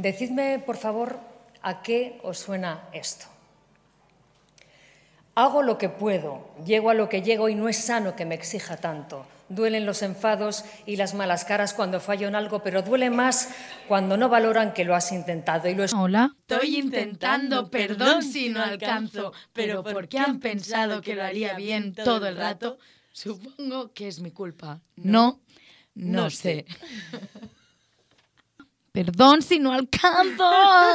decidme, por favor, ¿a qué os suena esto? Hago lo que puedo, llego a lo que llego y no es sano que me exija tanto. Duelen los enfados y las malas caras cuando fallo en algo, pero duele más cuando no valoran que lo has intentado. Hola. Estoy intentando, perdón si no alcanzo, pero ¿por qué han pensado que lo haría bien todo el rato? Supongo que es mi culpa. No sé. Perdón si no alcanzo.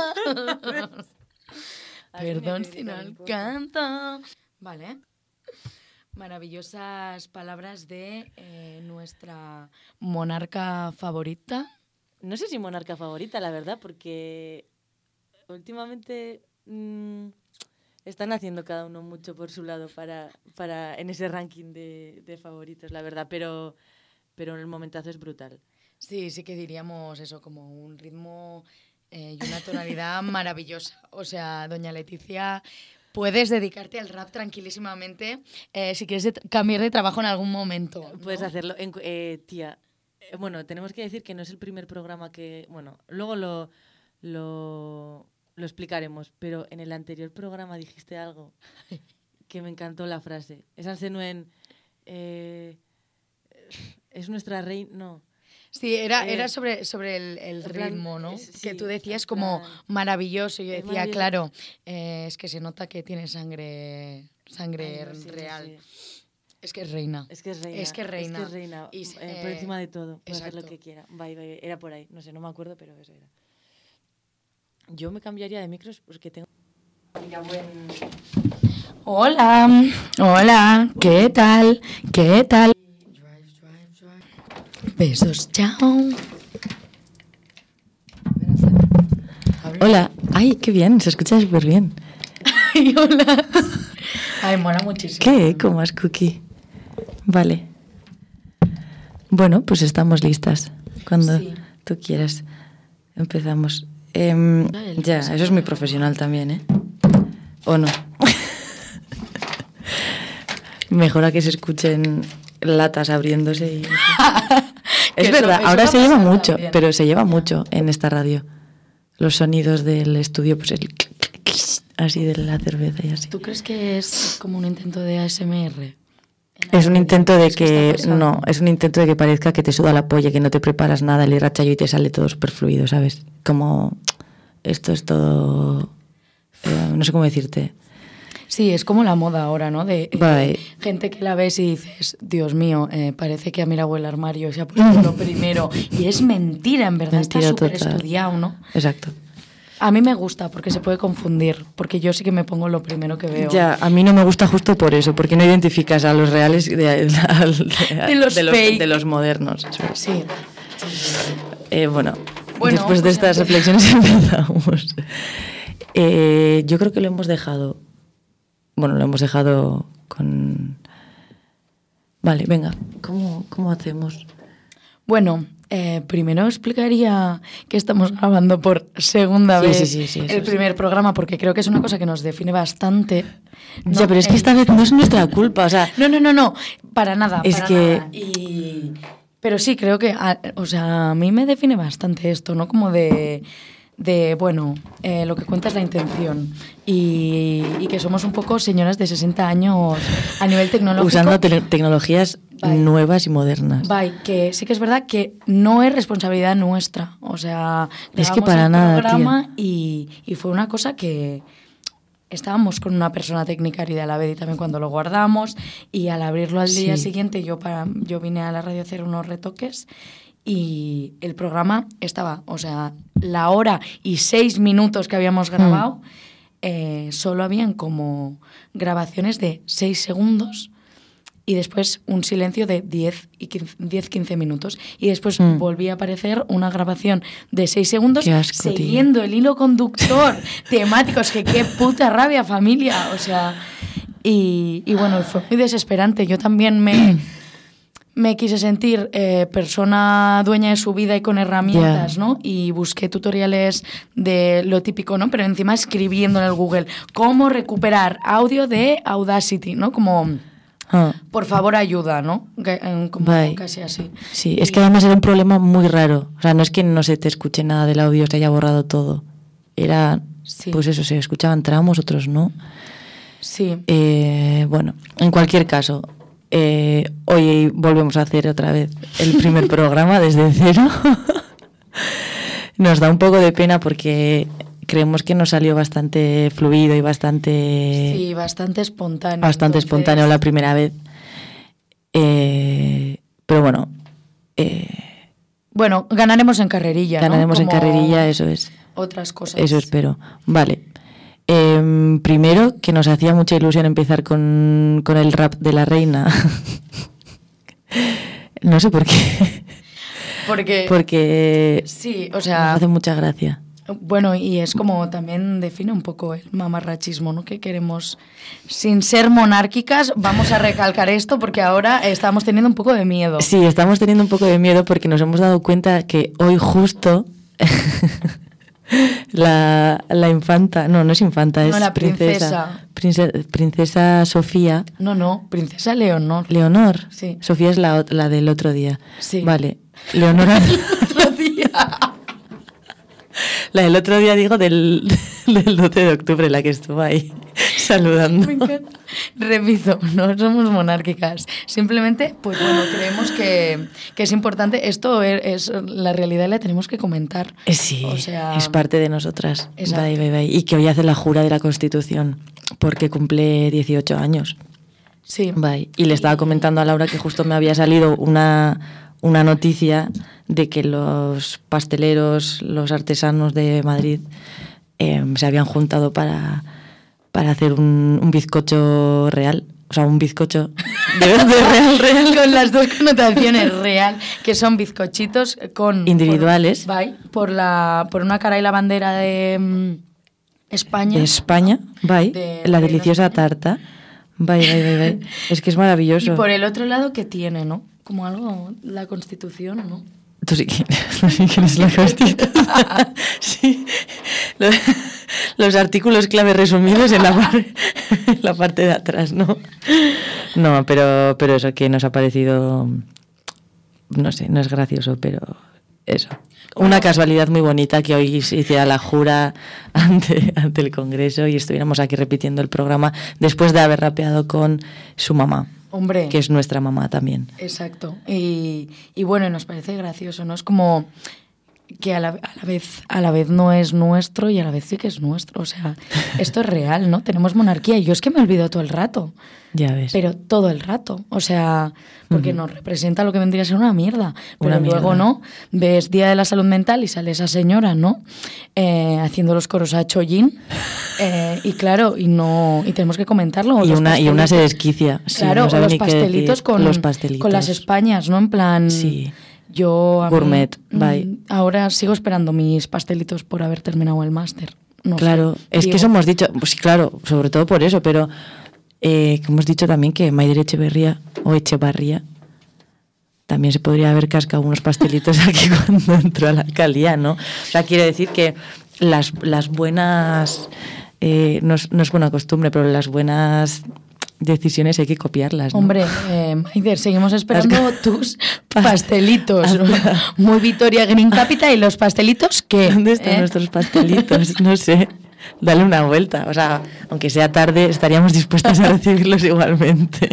Perdón si no alcanzo. Vale. Maravillosas palabras de nuestra monarca favorita. No sé si monarca favorita, la verdad, porque últimamente están haciendo cada uno mucho por su lado para en ese ranking de favoritos, la verdad, pero el momentazo es brutal. Sí que diríamos eso, como un ritmo y una tonalidad maravillosa. O sea, doña Leticia, puedes dedicarte al rap tranquilísimamente si quieres cambiar de trabajo en algún momento, ¿no? Puedes hacerlo. Tía, bueno, tenemos que decir que no es el primer programa que... Bueno, luego lo explicaremos, pero en el anterior programa dijiste algo que me encantó la frase. Esa senuen... es nuestra reina... No. Sí, era sobre el ritmo, ¿no? Sí, que tú decías como maravilloso. Y yo decía, claro, es que se nota que tiene sangre real. Sí. Es que es reina. Es que es reina. Y, por encima de todo. Puede hacer lo que quiera. Bye. Era por ahí. No sé, no me acuerdo, pero eso era. Yo me cambiaría de micros porque tengo... Hola. ¿Qué tal? Besos, chao. Hola. Ay, qué bien, se escucha súper bien. Ay, hola. Ay, mola muchísimo. ¿Qué eco más, Cookie? Vale. Bueno, pues estamos listas. Cuando tú quieras, empezamos. Ya, eso es muy profesional también, ¿eh? ¿O no? Mejor a que se escuchen latas abriéndose y... Es verdad, ahora se lleva mucho, pero se lleva mucho en esta radio. Los sonidos del estudio, pues el así de la cerveza y así. ¿Tú crees que es como un intento de ASMR? Es un intento de que no, es un intento de que parezca que te suda la polla, que no te preparas nada, el irrachayo y te sale todo súper fluido, ¿sabes? Como esto es todo, no sé cómo decirte. Sí, es como la moda ahora, ¿no? De gente que la ves y dices, Dios mío, parece que ha mirado el armario y se ha puesto lo primero. Y es mentira, en verdad, está súper estudiado, ¿no? Exacto. A mí me gusta porque se puede confundir, porque yo sí que me pongo lo primero que veo. Ya, a mí no me gusta justo por eso, porque no identificas a los reales de los modernos. Sí. Bueno, después de estas reflexiones empezamos. Yo creo que lo hemos dejado con... Vale, venga, ¿cómo hacemos? Bueno, primero explicaría que estamos grabando por segunda vez el primer programa, porque creo que es una cosa que nos define bastante. Ya, pero es que esta vez no es nuestra culpa, o sea... No, para nada. Nada. Pero sí, creo que, a mí me define bastante esto, ¿no? Como lo que cuenta es la intención y que somos un poco señoras de 60 años a nivel tecnológico. Usando tecnologías nuevas y modernas. Que sí que es verdad que no es responsabilidad nuestra. O sea, es que para nada, programa y fue una cosa que estábamos con una persona técnica y a la vez y también cuando lo guardamos y al abrirlo al día siguiente yo vine a la radio a hacer unos retoques. Y el programa estaba, o sea, la hora y 6 minutos que habíamos grabado, solo habían como grabaciones de 6 segundos y después un silencio de 10-15 minutos. Y después volvía a aparecer una grabación de 6 segundos siguiendo el hilo conductor temático. Es que qué puta rabia, familia. O sea, y bueno, fue muy desesperante. Yo también me quise sentir persona dueña de su vida y con herramientas, ¿no? Y busqué tutoriales de lo típico, ¿no? Pero encima escribiendo en el Google cómo recuperar audio de Audacity, ¿no? Como por favor ayuda, ¿no? Como casi así. Sí, es que además era un problema muy raro. O sea, no es que no se te escuche nada del audio, se haya borrado todo. Era, pues eso, se escuchaban tramos, otros no. Sí. Bueno, en cualquier caso, hoy volvemos a hacer otra vez el primer programa desde cero. Nos da un poco de pena porque creemos que nos salió bastante fluido y bastante... Sí, bastante espontáneo. Bastante espontáneo la primera vez. Pero bueno... bueno, ganaremos en carrerilla, Ganaremos ¿no? en carrerilla, eso es. Otras cosas. Eso espero. Vale. Primero, que nos hacía mucha ilusión empezar con el rap de la reina. No sé por qué. Porque sí, o sea, nos hace mucha gracia. Bueno, y es como también define un poco el mamarrachismo, ¿no? Que queremos, sin ser monárquicas, vamos a recalcar esto porque ahora estamos teniendo un poco de miedo. Sí, estamos teniendo un poco de miedo porque nos hemos dado cuenta que hoy justo la infanta, no es infanta, es la princesa. Princesa Sofía. No, princesa Leonor. Leonor. Sí. Sofía es la del otro día. Sí. Vale. Leonor. Otro día. La del otro día, digo, del 12 de octubre, la que estuvo ahí saludando. Me encanta. Repito, no somos monárquicas. Simplemente, pues bueno, creemos que es importante. Esto es la realidad y la tenemos que comentar. Sí, o sea, es parte de nosotras. Exacto. Bye. Y que hoy hace la jura de la Constitución, porque cumple 18 años. Sí. Bye. Y le estaba comentando a Laura que justo me había salido una noticia de que los pasteleros, los artesanos de Madrid se habían juntado para hacer un bizcocho real. O sea, un bizcocho de real. Con las dos connotaciones, real, que son bizcochitos con... individuales. Por una cara y la bandera de España. De España, la deliciosa tarta. Bye. Es que es maravilloso. Y por el otro lado, ¿qué tiene, no? Como algo, la Constitución, ¿no? Tú sí quieres la Constitución. Sí. Los artículos clave resumidos en la parte de atrás, ¿no? No, pero eso que nos ha parecido, no sé, no es gracioso, pero eso. Una casualidad muy bonita que hoy se hiciera la jura ante el Congreso y estuviéramos aquí repitiendo el programa después de haber rapeado con su mamá. Hombre. Que es nuestra mamá también. Exacto. Y bueno, nos parece gracioso, ¿no? Es como que a la vez no es nuestro y a la vez sí que es nuestro. O sea, esto es real, ¿no? Tenemos monarquía y yo es que me olvido todo el rato. Ya ves. Pero todo el rato. O sea, porque nos representa lo que vendría a ser una mierda. Pero luego, ¿no? Ves Día de la Salud Mental y sale esa señora, ¿no? Haciendo los coros a Chollín. Y claro, y tenemos que comentarlo. Y una se desquicia. Claro, sí, no los pastelitos con las Españas, ¿no? En plan... Sí. Yo gourmet, bye. Ahora sigo esperando mis pastelitos por haber terminado el máster. No claro, sé, es que eso hemos dicho, pues claro, sobre todo por eso, pero que hemos dicho también que Maider Echevarría también se podría haber cascado unos pastelitos aquí cuando entró a la alcaldía, ¿no? O sea, quiere decir que las buenas, no es buena costumbre, pero las buenas decisiones hay que copiarlas, ¿no? Hombre, Maider, seguimos esperando tus pastelitos. Muy Vitoria Green Capital. ¿Y los pastelitos qué? ¿Dónde están nuestros pastelitos? No sé. Dale una vuelta. O sea, aunque sea tarde, estaríamos dispuestos a recibirlos igualmente.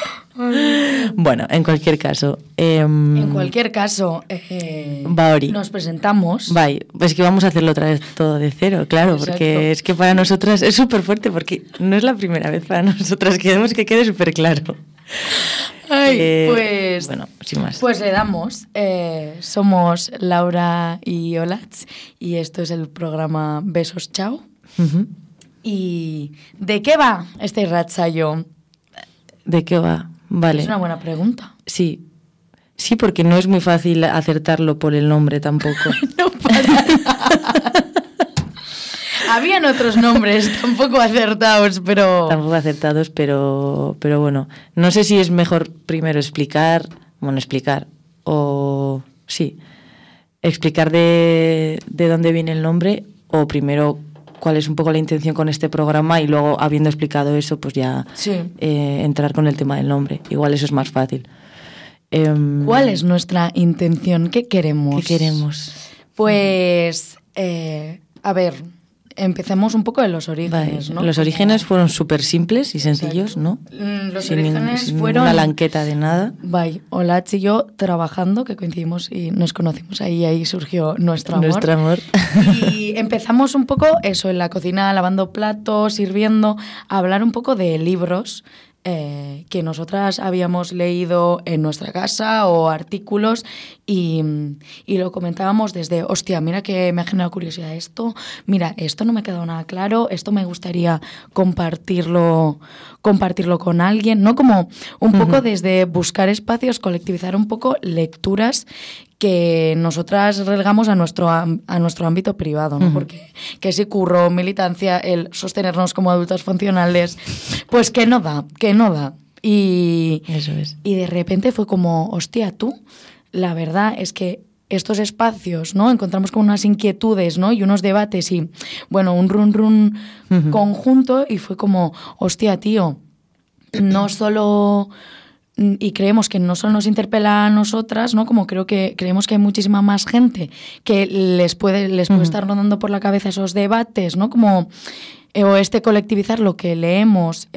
Bueno, en cualquier caso... Baori. Nos presentamos. Pues que vamos a hacerlo otra vez todo de cero, claro. Exacto. Porque es que para nosotras es súper fuerte, porque no es la primera vez para nosotras, queremos que quede súper claro. Pues... Bueno, sin más. Pues le damos. Somos Laura y Olatz, y esto es el programa Besos Chao. Uh-huh. ¿Y de qué va este ratsayo? ¿De qué va? Vale. Es una buena pregunta. Sí, porque no es muy fácil acertarlo por el nombre tampoco. No para. Habían otros nombres tampoco acertados, pero bueno. No sé si es mejor primero explicar de dónde viene el nombre, o primero cuál es un poco la intención con este programa y luego, habiendo explicado eso, pues ya entrar con el tema del nombre. Igual eso es más fácil. ¿Cuál es nuestra intención? ¿Qué queremos? ¿Qué queremos? Pues, a ver, empecemos un poco de los orígenes, ¿no? Los orígenes fueron súper simples y sencillos, ¿no? Los orígenes fueron... una lanqueta de nada. Olach y yo trabajando, que coincidimos y nos conocimos ahí surgió nuestro amor. Nuestro amor. Y empezamos un poco eso, en la cocina, lavando platos, sirviendo, a hablar un poco de libros que nosotras habíamos leído en nuestra casa o artículos y lo comentábamos desde, hostia, mira que me ha generado curiosidad esto, mira, esto no me ha quedado nada claro, esto me gustaría compartirlo con alguien, ¿no? Como un poco desde buscar espacios, colectivizar un poco lecturas que nosotras relegamos a nuestro ámbito privado, ¿no? Porque que si curro, militancia, el sostenernos como adultas funcionales, pues que no da. Y, eso es. Y de repente fue como, hostia, la verdad es que estos espacios, ¿no? Encontramos como unas inquietudes, ¿no? Y unos debates y, bueno, un run conjunto y fue como, hostia, tío, no solo... Y creemos que no solo nos interpela a nosotras, ¿no? Como creemos que hay muchísima más gente que les puede estar rondando por la cabeza esos debates, ¿no? Como o colectivizar lo que leemos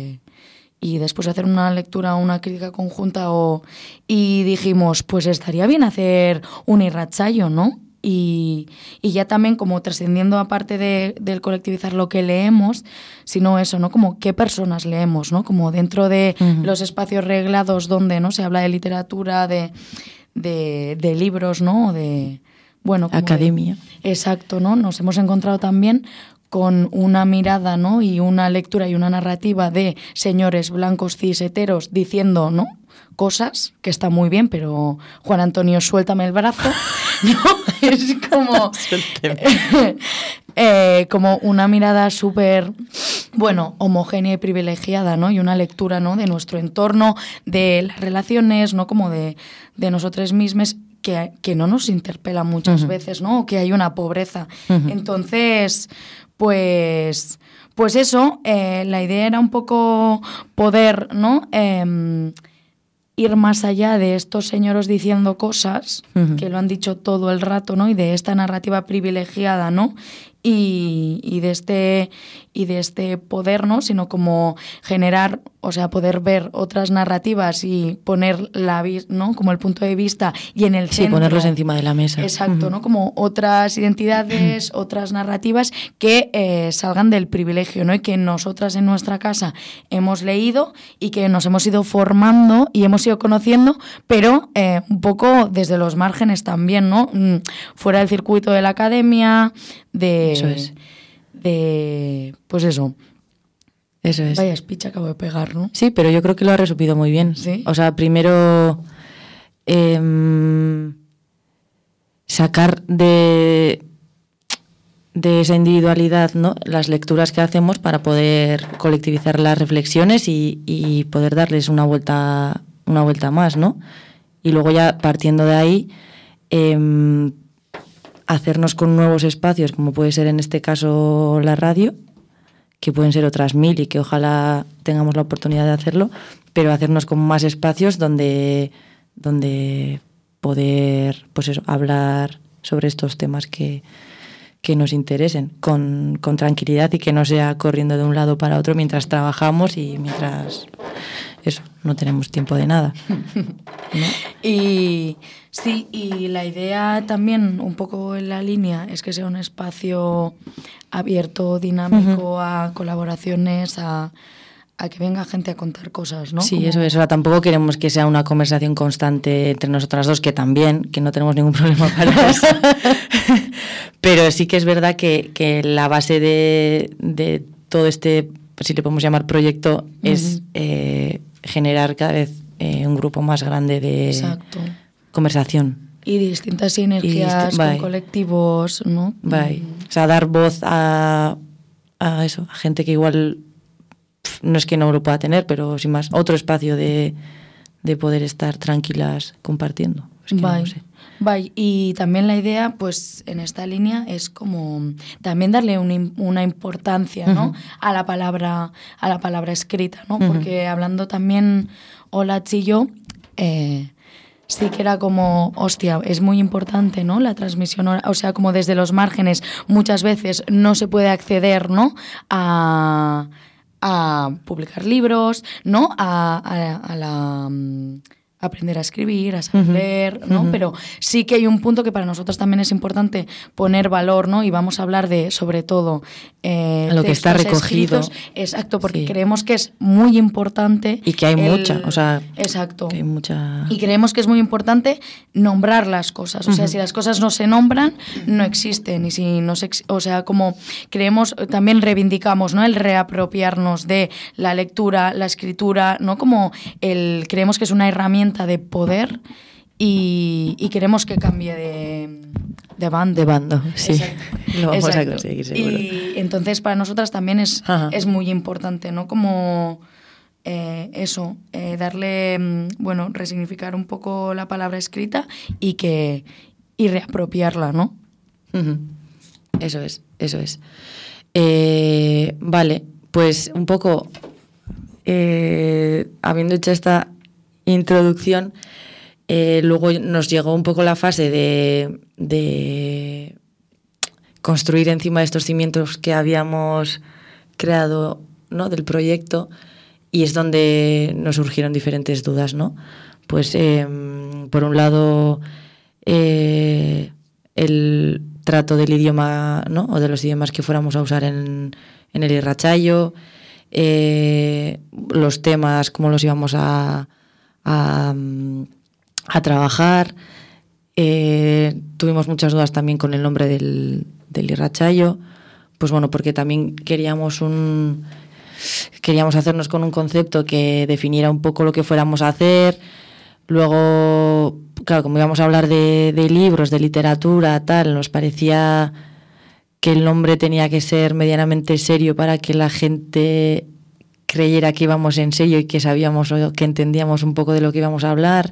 y después hacer una lectura, una crítica conjunta y dijimos, pues estaría bien hacer un irratsaio, ¿no? Y ya también como trascendiendo aparte del colectivizar lo que leemos, sino eso, ¿no? Como qué personas leemos, ¿no? Como dentro de los espacios reglados donde, ¿no? Se habla de literatura, de libros, ¿no? Bueno, academia. Exacto, ¿no? Nos hemos encontrado también con una mirada, ¿no? Y una lectura y una narrativa de señores blancos cis heteros diciendo, ¿no? Cosas que está muy bien, pero Juan Antonio, suéltame el brazo, ¿no? Es como como una mirada súper, bueno, homogénea y privilegiada, ¿no? Y una lectura, ¿no? De nuestro entorno, de las relaciones, ¿no? Como de nosotras mismas que no nos interpela muchas veces, ¿no? O que hay una pobreza. Entonces, pues eso, la idea era un poco poder, ¿no? Ir más allá de estos señores diciendo cosas que lo han dicho todo el rato, ¿no? Y de esta narrativa privilegiada, ¿no? Y de este poder, ¿no? Sino como generar, o sea, poder ver otras narrativas y poner ¿no? Como el punto de vista y en el centro. Sí, ponerlos encima de la mesa. Exacto, ¿no? Como otras identidades, otras narrativas que salgan del privilegio, ¿no? Y que nosotras en nuestra casa hemos leído y que nos hemos ido formando y hemos ido conociendo, pero un poco desde los márgenes también, ¿no? Fuera del circuito de la academia, Eso es. Pues eso. Eso es. Vaya speech acabo de pegar, ¿no? Sí, pero yo creo que lo ha resumido muy bien. ¿Sí? O sea, primero sacar de esa individualidad, ¿no? Las lecturas que hacemos para poder colectivizar las reflexiones y poder darles una vuelta más, ¿no? Y luego ya partiendo de ahí hacernos con nuevos espacios, como puede ser en este caso la radio, que pueden ser otras 1000 y que ojalá tengamos la oportunidad de hacerlo, pero hacernos con más espacios donde poder, pues eso, hablar sobre estos temas que nos interesen con tranquilidad y que no sea corriendo de un lado para otro mientras trabajamos y mientras eso, no tenemos tiempo de nada, ¿no? Y sí, y la idea también un poco en la línea es que sea un espacio abierto, dinámico, a colaboraciones, a que venga gente a contar cosas, ¿no? Sí, como... eso es. Ahora tampoco queremos que sea una conversación constante entre nosotras dos, que también, que no tenemos ningún problema para eso. Pero sí que es verdad que la base de todo este, si le podemos llamar proyecto, es generar cada vez un grupo más grande de Exacto. conversación. Y distintas sinergias con colectivos, ¿no? O sea, dar voz a eso, a gente que igual no es que no lo pueda tener, pero sin más, otro espacio de poder estar tranquilas compartiendo. Es que no sé. Vale, y también la idea, pues en esta línea es como también darle una importancia, ¿no? a la palabra escrita, ¿no? Porque hablando también Olatz y yo, sí que era como, hostia, es muy importante, ¿no? La transmisión, o sea, como desde los márgenes muchas veces no se puede acceder, ¿no? a publicar libros, ¿no? A aprender a escribir, a saber leer, ¿no? Pero sí que hay un punto que para nosotros también es importante poner valor, ¿no? Y vamos a hablar de, sobre todo, lo que está recogido. Escritos. Exacto, porque creemos que es muy importante. Y que hay mucha, o sea... Exacto. Que hay mucha... Y creemos que es muy importante nombrar las cosas. O sea, si las cosas no se nombran, no existen. Y si no se... O sea, como creemos, también reivindicamos, ¿no? El reapropiarnos de la lectura, la escritura, ¿no? Como creemos que es una herramienta de poder y queremos que cambie de bando. De bando, sí. Exacto. Lo vamos Exacto. a conseguir, seguro. Y entonces para nosotras también es muy importante, ¿no? Como darle, bueno, resignificar un poco la palabra escrita y reapropiarla, ¿no? Eso es. Vale, pues un poco, habiendo hecho esta introducción, luego nos llegó un poco la fase de construir encima de estos cimientos que habíamos creado, ¿no? Del proyecto, y es donde nos surgieron diferentes dudas, ¿no? Pues por un lado el trato del idioma, ¿no? O de los idiomas que fuéramos a usar en el irratsaio, los temas, cómo los íbamos a trabajar. Tuvimos muchas dudas también con el nombre del irratsaio, pues bueno, porque también queríamos hacernos con un concepto que definiera un poco lo que fuéramos a hacer. Luego, claro, como íbamos a hablar de libros, de literatura, tal, nos parecía que el nombre tenía que ser medianamente serio para que la gente creyera que íbamos en serio y que sabíamos o que entendíamos un poco de lo que íbamos a hablar.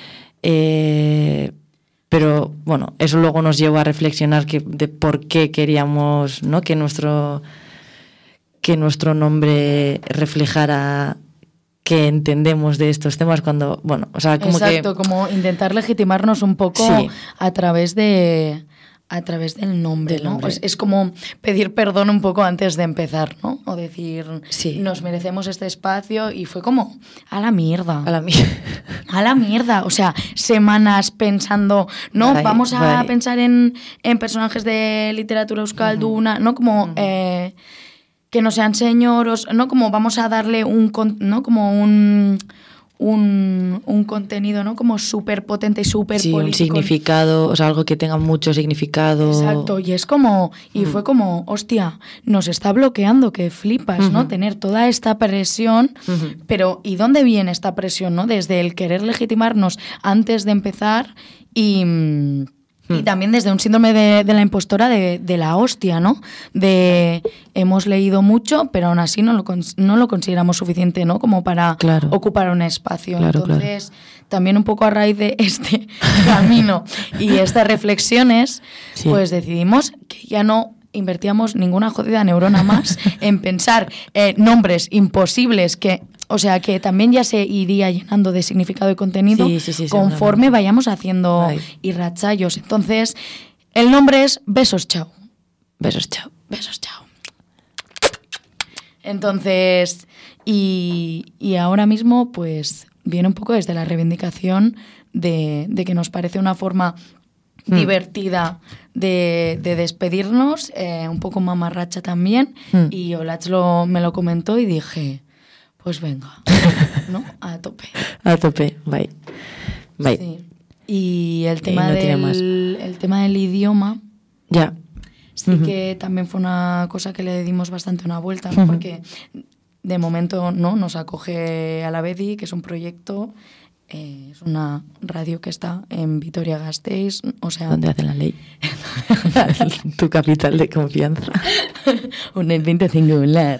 Pero bueno, eso luego nos llevó a reflexionar de por qué queríamos, ¿no? que nuestro nombre reflejara que entendemos de estos temas, cuando, bueno, o sea, como exacto, como intentar legitimarnos un poco a través del nombre, ¿no? Es como pedir perdón un poco antes de empezar, ¿no? O decir, nos merecemos este espacio, y fue como, a la mierda. A la mierda. O sea, semanas pensando, ¿no? Vamos a pensar en personajes de literatura euskalduna, ¿no? Como... que no sean señoros, ¿no? Como vamos a darle un contenido, ¿no? Como súper potente y súper político. Un significado, o sea, algo que tenga mucho significado. Exacto, y es como, fue como, hostia, nos está bloqueando, que flipas, ¿no? Tener toda esta presión, pero ¿y dónde viene esta presión, no? Desde el querer legitimarnos antes de empezar y también desde un síndrome de la impostora de la hostia, ¿no? De hemos leído mucho, pero aún así no lo consideramos suficiente, ¿no? Como para ocupar un espacio. Entonces, también un poco a raíz de este camino y estas reflexiones, pues decidimos que ya no invertíamos ninguna jodida neurona más en pensar nombres imposibles o sea, que también ya se iría llenando de significado y contenido conforme vayamos haciendo irratsaios. Entonces, el nombre es Besos Chao. Besos Chao. Besos Chao. Entonces, y ahora mismo, pues, viene un poco desde la reivindicación de que nos parece una forma divertida de despedirnos, un poco mamarracha también, y Olatz me lo comentó y dije... Pues venga, ¿no? A tope. A tope, bye. Sí. Y el tema del idioma... Ya. Sí que también fue una cosa que le dimos bastante una vuelta, ¿no? Porque de momento no nos acoge a la Bedi, que es un proyecto, es una radio que está en Vitoria-Gasteiz, o sea... ¿Dónde hacen la ley? Tu capital de confianza. Un evento singular.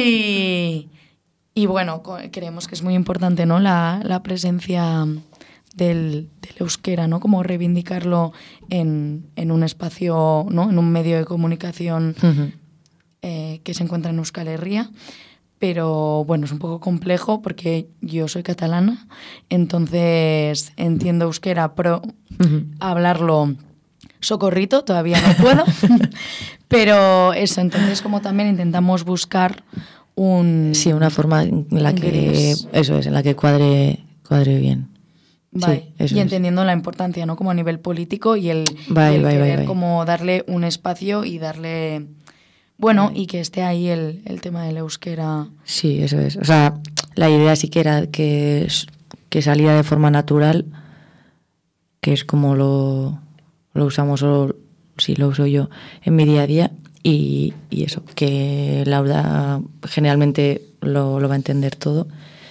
Y bueno, creemos que es muy importante, ¿no? La presencia del euskera, ¿no? Como reivindicarlo en un espacio, ¿no? En un medio de comunicación que se encuentra en Euskal Herria. Pero bueno, es un poco complejo porque yo soy catalana, entonces entiendo euskera, pero hablarlo socorrito todavía no puedo. Pero eso, entonces como también intentamos buscar una forma en la que eso es, en la que cuadre bien. Vale. Sí, y entendiendo la importancia, ¿no? Como a nivel político y el querer como darle un espacio y darle y que esté ahí el tema del euskera. Sí, eso es. O sea, la idea sí que era que salía de forma natural, que es como lo usamos, o sí lo uso yo en mi día a día. Y eso, que Laura generalmente lo va a entender todo.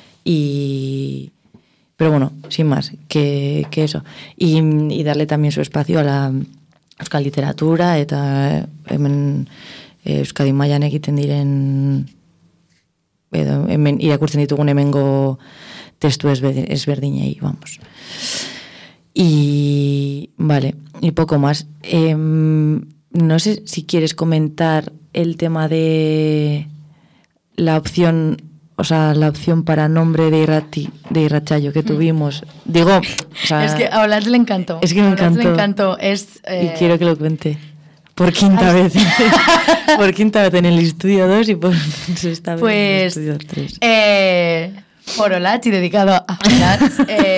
Pero bueno, sin más, que eso. Y darle también su espacio a la euskal literatura, eta hemen Euskadi mailan egiten diren hemen irakurtzen ditugun hemengo testu ezberdinei, vamos. Y vale, y poco más. No sé si quieres comentar el tema de la opción, o sea, la opción para nombre de Irratsaio que tuvimos. Digo, o sea, es que a Blas le encantó. Es que me encantó. Le encantó. Y quiero que lo cuente. Por quinta vez. Por quinta vez en el estudio 2 y por sexta vez en el estudio 3. Por Olatz y dedicado a Olatz.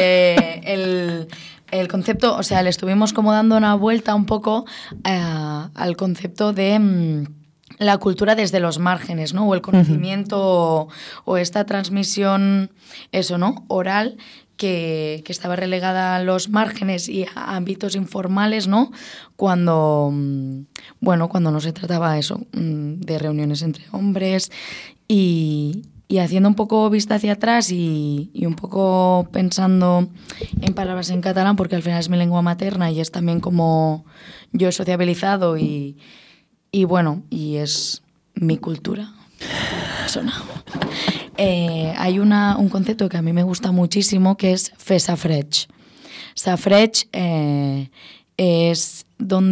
El concepto, o sea, le estuvimos como dando una vuelta un poco al concepto de la cultura desde los márgenes, ¿no? O el conocimiento o esta transmisión, eso, ¿no? Oral, que estaba relegada a los márgenes y a ámbitos informales, ¿no? Cuando no se trataba eso, de reuniones entre hombres y haciendo un poco vista hacia atrás y un poco pensando en palabras en catalán, porque al final es mi lengua materna y es también como yo he sociabilizado y es mi cultura persona. Hay un concepto que a mí me gusta muchísimo que es fer safreig. Safreig es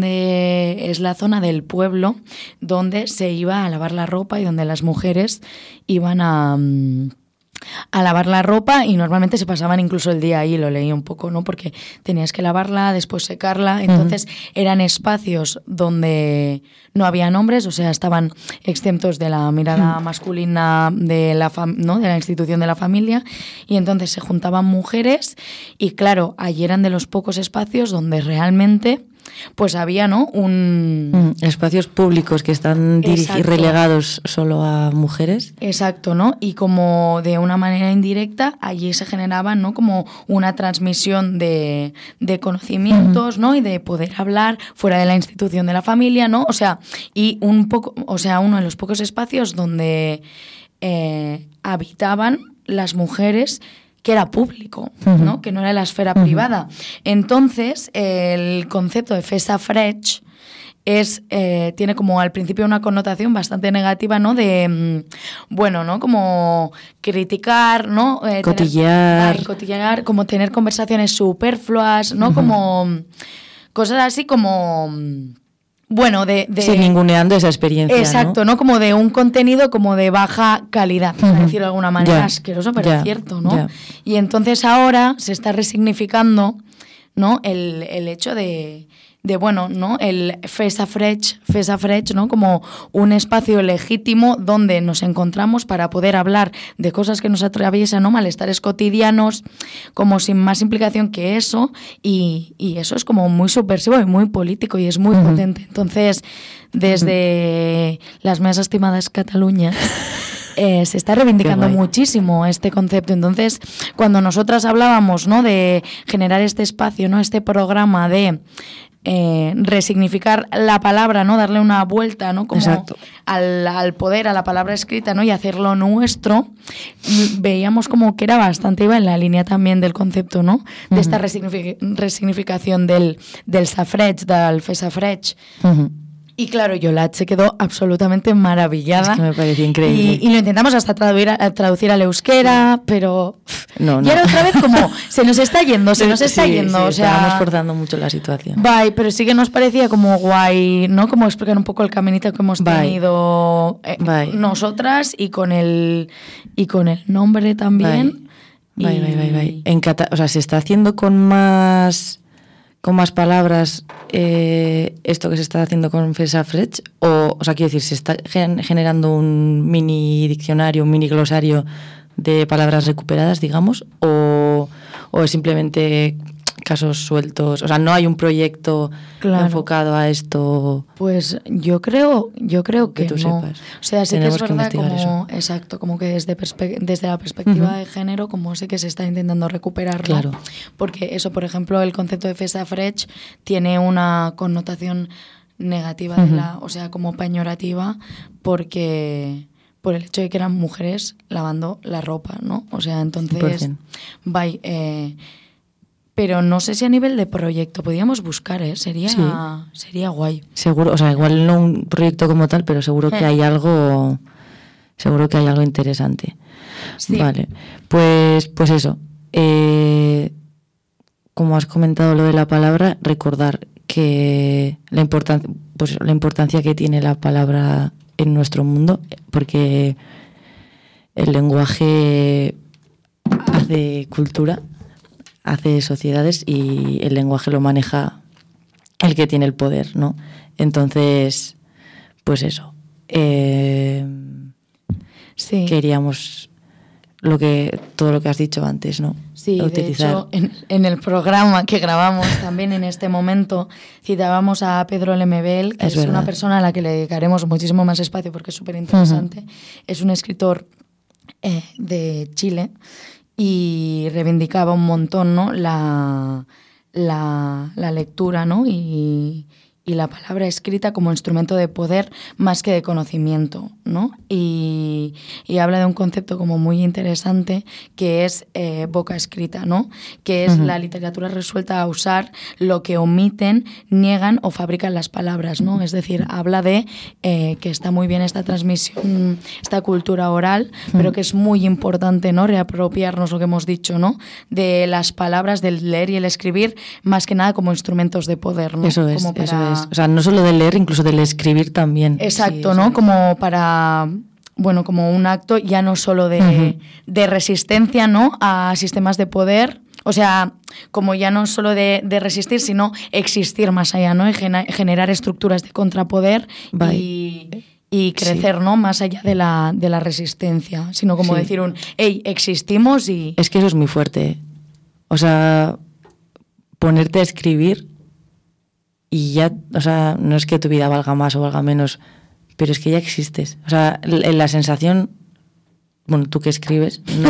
la zona del pueblo donde se iba a lavar la ropa y donde las mujeres iban a lavar la ropa y normalmente se pasaban incluso el día ahí, lo leí un poco, ¿no? Porque tenías que lavarla, después secarla, entonces eran espacios donde no habían hombres, o sea, estaban exentos de la mirada masculina de la institución de la familia, y entonces se juntaban mujeres y claro, allí eran de los pocos espacios donde realmente pues había, ¿no? Espacios públicos que están relegados solo a mujeres. Exacto, ¿no? Y como de una manera indirecta, allí se generaba, ¿no? Como una transmisión de conocimientos, ¿no? Y de poder hablar fuera de la institución de la familia, ¿no? O sea, y uno de los pocos espacios donde habitaban las mujeres que era público, ¿no? Que no era la esfera privada. Entonces, el concepto de fer safreig tiene como al principio una connotación bastante negativa, ¿no? De, ¿no? Como criticar, ¿no? Cotillar, como tener conversaciones superfluas, ¿no? Como cosas así como... Sí, ninguneando esa experiencia. Exacto, ¿no? Como de un contenido como de baja calidad, por decirlo de alguna manera, asqueroso, pero es cierto, ¿no? Y entonces ahora se está resignificando, ¿no? El hecho de ¿no? El fer safreig, ¿no? Como un espacio legítimo donde nos encontramos para poder hablar de cosas que nos atraviesan, ¿no? Malestares cotidianos, como sin más implicación que eso, y eso es como muy subversivo y muy político y es muy potente. Entonces, desde las más estimadas Cataluña se está reivindicando muchísimo este concepto. Entonces, cuando nosotras hablábamos, ¿no? De generar este espacio, ¿no? Este programa de resignificar la palabra, ¿no? Darle una vuelta, ¿no? Como al poder, a la palabra escrita, ¿no? Y hacerlo nuestro, veíamos como que era bastante, iba en la línea también del concepto, ¿no? De esta resignificación del safreig, del fer safreig. Y claro, Yolat se quedó absolutamente maravillada. Es que me pareció increíble. Y lo intentamos hasta traducir al euskera, pero No. y ahora otra vez como se nos está yendo. O sea, estábamos forzando mucho la situación. Pero sí que nos parecía como guay, ¿no? Como explicar un poco el caminito que hemos tenido nosotras y con el nombre también. Bye. O sea, se está haciendo con más palabras esto que se está haciendo con Fesafresh, o sea, quiero decir, se está generando un mini diccionario, un mini glosario de palabras recuperadas, digamos, o es simplemente casos sueltos, o sea, no hay un proyecto enfocado a esto. Pues yo creo que tú no. sepas. O sea, sí Tenemos que es verdad investigar como eso. exacto, como que desde la perspectiva de género, como sé que se está intentando recuperarlo. Claro. Porque eso, por ejemplo, el concepto de Fesafresh tiene una connotación negativa o sea, como peyorativa, porque por el hecho de que eran mujeres lavando la ropa, ¿no? O sea, entonces, pero no sé si a nivel de proyecto podíamos buscar, sería guay. Seguro, o sea, igual no un proyecto como tal, pero seguro que hay algo interesante. Sí. Vale, pues eso. Como has comentado lo de la palabra, recordar que la importancia que tiene la palabra en nuestro mundo, porque el lenguaje hace cultura, hace sociedades, y el lenguaje lo maneja el que tiene el poder, ¿no? Entonces, pues eso. Sí. Queríamos todo lo que has dicho antes, ¿no? Sí, utilizar. De hecho, en el programa que grabamos también en este momento citábamos a Pedro Lemebel, que es una persona a la que le dedicaremos muchísimo más espacio porque es súper interesante. Es un escritor de Chile y reivindicaba un montón, ¿no? la lectura, ¿no? y la palabra escrita como instrumento de poder más que de conocimiento, ¿no? Y habla de un concepto como muy interesante que es boca escrita, ¿no? Que es la literatura resuelta a usar lo que omiten, niegan o fabrican las palabras, ¿no? Es decir, habla de que está muy bien esta transmisión, esta cultura oral, pero que es muy importante, ¿no? Reapropiarnos lo que hemos dicho, ¿no? De las palabras, del leer y el escribir, más que nada como instrumentos de poder, ¿no? Eso es. O sea, no solo de leer, incluso del escribir también. Exacto, sí, ¿no? Como para, como un acto ya no solo de resistencia, ¿no? A sistemas de poder. O sea, como ya no solo de resistir, sino existir más allá, ¿no? Y generar estructuras de contrapoder y crecer, ¿no? Más allá de la resistencia. Sino como decir hey, existimos y... Es que eso es muy fuerte. O sea, ponerte a escribir y ya, o sea, no es que tu vida valga más o valga menos, pero es que ya existes. O sea, la sensación, bueno, tú que escribes, no,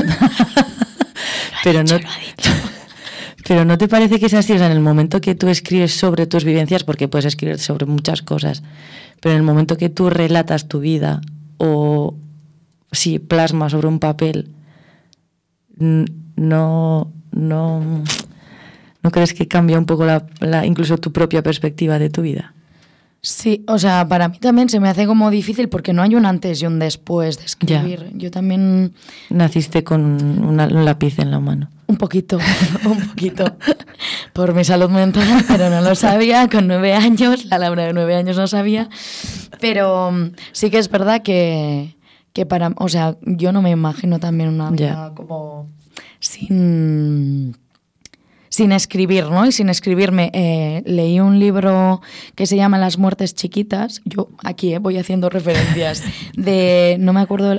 pero no te parece que es así. O sea, en el momento que tú escribes sobre tus vivencias, porque puedes escribir sobre muchas cosas, pero en el momento que tú relatas tu vida o si plasmas sobre un papel, ¿no crees que cambia un poco incluso tu propia perspectiva de tu vida? Sí, o sea, para mí también se me hace como difícil porque no hay un antes y un después de escribir. Ya. Yo también... Naciste con un lápiz en la mano. Un poquito, por mi salud mental, pero no lo sabía. Con 9 años, la Laura de 9 años no sabía. Pero sí que es verdad que o sea, yo no me imagino también una vida como sin escribir, ¿no? Y sin escribirme. Leí un libro que se llama Las muertes chiquitas. Yo aquí voy haciendo referencias de, no me acuerdo,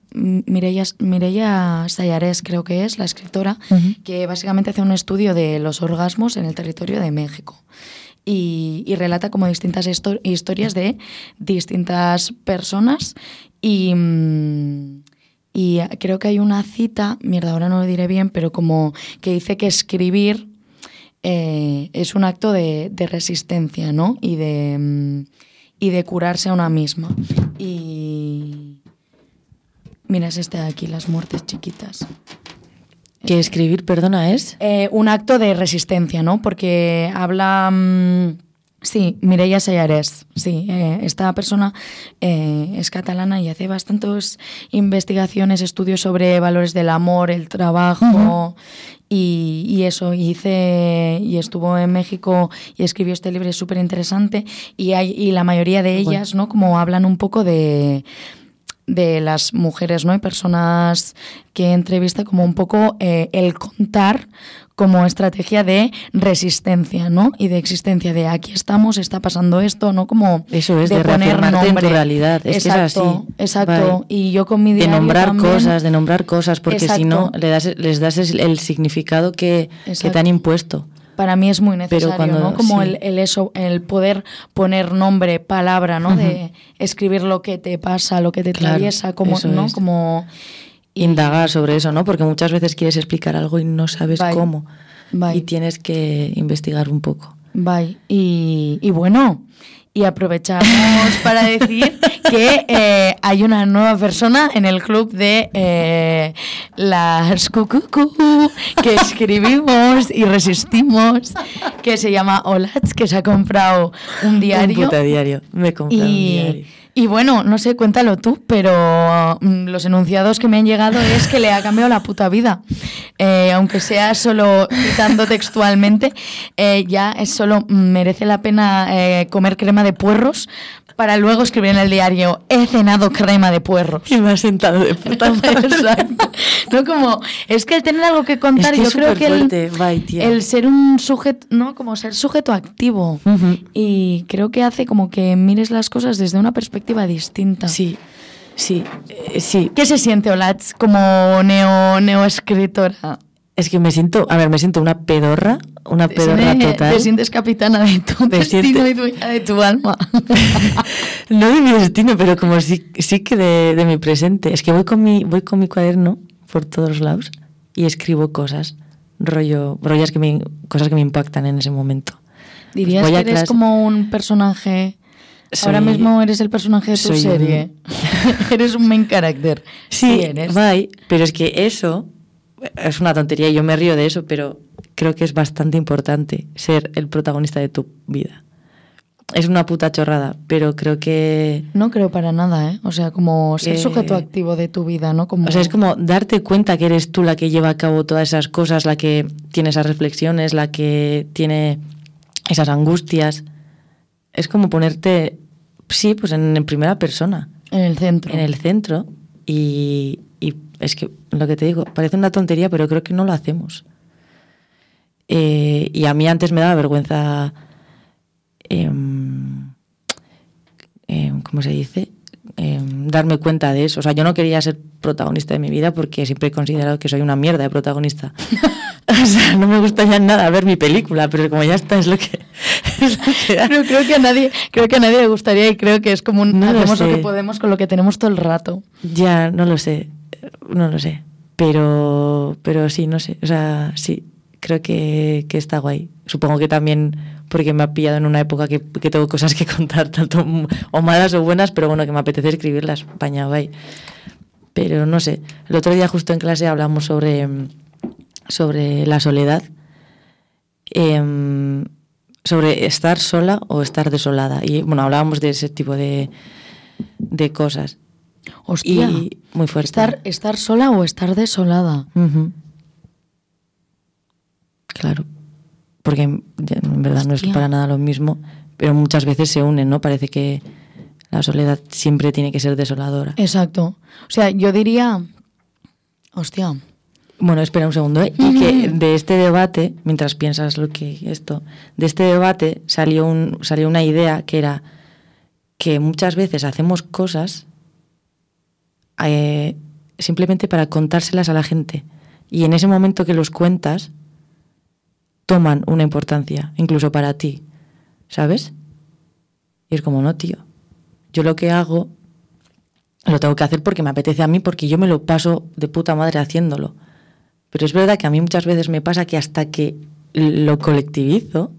Mireia Sayarés creo que es la escritora, que básicamente hace un estudio de los orgasmos en el territorio de México. Y relata como distintas historias de distintas personas y creo que hay una cita, ahora no lo diré bien, pero como que dice que escribir es un acto de resistencia, ¿no? Y de curarse a una misma. Y mira, es este de aquí, Las muertes chiquitas. ¿Qué escribir, perdona, es? Un acto de resistencia, ¿no? Porque habla Sí, Mireia Sayarés, sí. Esta persona es catalana y hace bastantes investigaciones, estudios sobre valores del amor, el trabajo y eso. Y estuvo en México y escribió este libro, es súper interesante. Y la mayoría de ellas, ¿no? Como hablan un poco de las mujeres, ¿no? Y personas que entrevista como un poco el contar como estrategia de resistencia, ¿no? Y de existencia de aquí estamos, está pasando esto, ¿no? Como eso es, de reafirmarte en tu realidad. Es exacto, que es así. Exacto. Y yo con mi diario de nombrar cosas, porque si no les das el significado que te han impuesto. Para mí es muy necesario, ¿no? Como el poder poner nombre, palabra, ¿no? De escribir lo que te pasa, lo que te atraviesa, como, ¿no? Es. Como indagar sobre eso, ¿no? Porque muchas veces quieres explicar algo y no sabes cómo. Y tienes que investigar un poco. Y bueno, y aprovechamos para decir que hay una nueva persona en el club de las cucucu que escribimos y resistimos, que se llama Olats, que se ha comprado un diario. Un puta diario, me he comprado un diario. Y bueno, no sé, cuéntalo tú, pero los enunciados que me han llegado es que le ha cambiado la puta vida. Aunque sea solo citando textualmente, ya es solo merece la pena comer crema de puerros para luego escribir en el diario, he cenado crema de puerros. Y me ha sentado de puta madre. No, como, es que el tener algo que contar, es que yo creo que el ser un sujeto, ¿no? Como ser sujeto activo. Y creo que hace como que mires las cosas desde una perspectiva distinta. Sí. ¿Qué se siente, Olats, como neoescritora? Es que me siento una pedorra total. Te sientes capitana de tu destino y dueña de tu alma. No de mi destino, pero como sí que de mi presente. Es que voy con mi cuaderno por todos lados y escribo cosas, cosas que me impactan en ese momento. ¿Dirías que eres como un personaje? Ahora mismo eres el personaje de tu serie. Eres un main character. Sí, eres. Pero es que eso es una tontería y yo me río de eso, pero creo que es bastante importante ser el protagonista de tu vida. Es una puta chorrada, pero creo que... No creo para nada, ¿eh? O sea, como ser sujeto activo de tu vida, ¿no? Como... O sea, es como darte cuenta que eres tú la que lleva a cabo todas esas cosas, la que tiene esas reflexiones, la que tiene esas angustias. Es como ponerte, sí, pues en primera persona. En el centro. En el centro. Y es que, lo que te digo, parece una tontería, pero creo que no lo hacemos. Y a mí antes me daba vergüenza... ¿cómo se dice? Darme cuenta de eso. O sea, yo no quería ser protagonista de mi vida porque siempre he considerado que soy una mierda de protagonista. O sea, no me gusta ya nada ver mi película, pero como ya está, es lo que Pero creo que a nadie le gustaría y creo que es como hacemos lo que podemos con lo que tenemos todo el rato. Ya, no lo sé. Pero sí, no sé. O sea, sí, creo que está guay. Supongo que también porque me ha pillado en una época que tengo cosas que contar, tanto o malas o buenas, pero bueno, que me apetece escribirlas, paña, guay. Pero no sé, el otro día justo en clase hablamos sobre la soledad, sobre estar sola o estar desolada. Y bueno, hablábamos de ese tipo de cosas. Hostia, y muy fuerte. Estar sola o estar desolada. Uh-huh. Claro. Porque en verdad no es para nada lo mismo, pero muchas veces se unen, ¿no? Parece que la soledad siempre tiene que ser desoladora. Exacto. O sea, yo diría... Hostia. Bueno, espera un segundo, ¿eh? Y que de este debate, mientras piensas de este debate salió una idea que era que muchas veces hacemos cosas simplemente para contárselas a la gente. Y en ese momento que los cuentas... toman una importancia, incluso para ti, ¿sabes? Y es como, no, tío, yo lo que hago lo tengo que hacer porque me apetece a mí, porque yo me lo paso de puta madre haciéndolo. Pero es verdad que a mí muchas veces me pasa que hasta que lo colectivizo,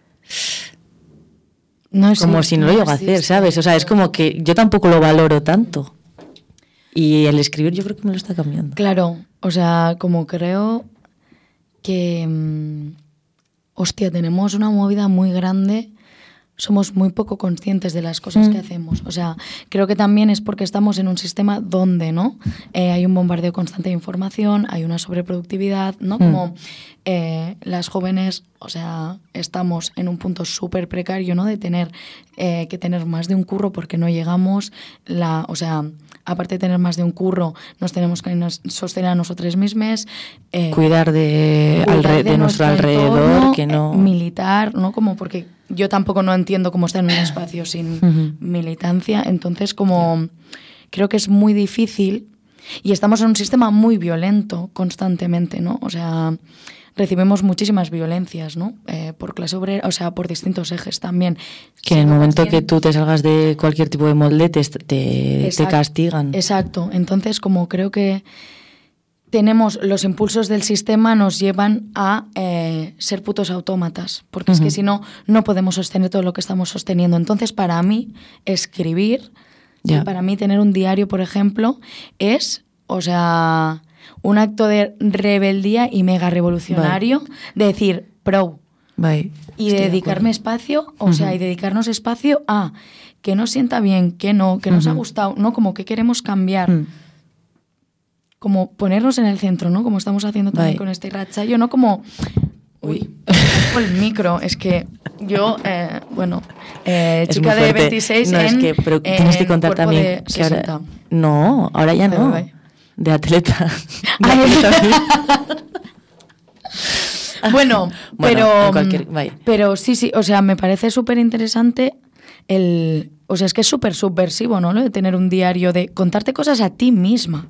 como si no lo llego a hacer, ¿sabes? O sea, es como que yo tampoco lo valoro tanto. Y el escribir yo creo que me lo está cambiando. Claro, o sea, como creo que... hostia, tenemos una movida muy grande somos muy poco conscientes de las cosas que hacemos. O sea, creo que también es porque estamos en un sistema donde, ¿no? Hay un bombardeo constante de información, hay una sobreproductividad, ¿no? Como las jóvenes, o sea, estamos en un punto súper precario, ¿no? De tener que tener más de un curro porque no llegamos, o sea, aparte de tener más de un curro, nos tenemos que sostener a nosotros mismos. Cuidar de nuestro alrededor, entorno, que no... militar, ¿no? Como porque yo tampoco no entiendo cómo estar en un espacio sin militancia, entonces como creo que es muy difícil y estamos en un sistema muy violento constantemente, ¿no? O sea, recibimos muchísimas violencias, ¿no? Por clase obrera, o sea, por distintos ejes también. Que en el momento que tú te salgas de cualquier tipo de molde te castigan. Exacto, entonces como creo que tenemos los impulsos del sistema nos llevan a ser putos autómatas, porque es que si no, no podemos sostener todo lo que estamos sosteniendo. Entonces, para mí, escribir, y para mí tener un diario, por ejemplo, es, o sea, un acto de rebeldía y mega revolucionario de decir, y de dedicarme espacio, o sea, y dedicarnos espacio a que nos sienta bien, que no, que nos ha gustado, no, como que queremos cambiar. Como ponernos en el centro, ¿no? Como estamos haciendo también con este rachayo, ¿no? Como... Uy, el micro, es que yo, chica de 26 no, es que, pero tienes que contar también que ahora... No, ahora ya no. De atleta. Bueno, pero sí, o sea, me parece súper interesante o sea, es que es súper subversivo, ¿no? Lo de tener un diario, de contarte cosas a ti misma.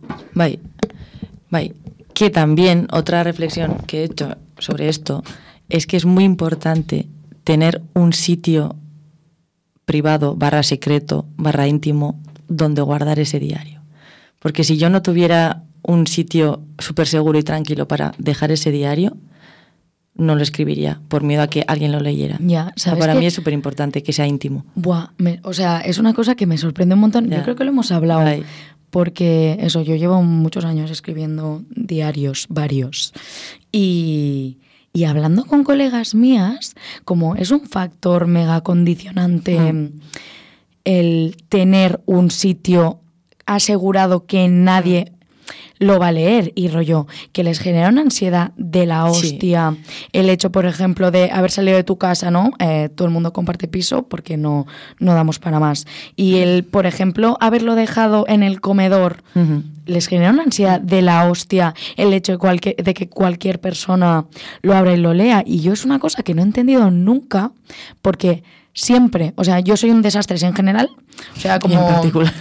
Que también otra reflexión que he hecho sobre esto es que es muy importante tener un sitio privado, /secreto, /íntimo, donde guardar ese diario. Porque si yo no tuviera un sitio súper seguro y tranquilo para dejar ese diario, no lo escribiría por miedo a que alguien lo leyera. Ya, ¿sabes? Para mí es súper importante que sea íntimo. O sea, es una cosa que me sorprende un montón. Yo creo que lo hemos hablado. Porque eso, yo llevo muchos años escribiendo diarios, varios. Y hablando con colegas mías, como es un factor mega condicionante el tener un sitio asegurado que nadie lo va a leer, y rollo, que les genera una ansiedad de la hostia. El hecho, por ejemplo, de haber salido de tu casa, ¿no? Todo el mundo comparte piso porque no damos para más. Y por ejemplo, haberlo dejado en el comedor, les genera una ansiedad de la hostia el hecho de que cualquier persona lo abra y lo lea. Y yo es una cosa que no he entendido nunca, porque siempre, o sea, yo soy un desastre en general, o sea, como... en particular.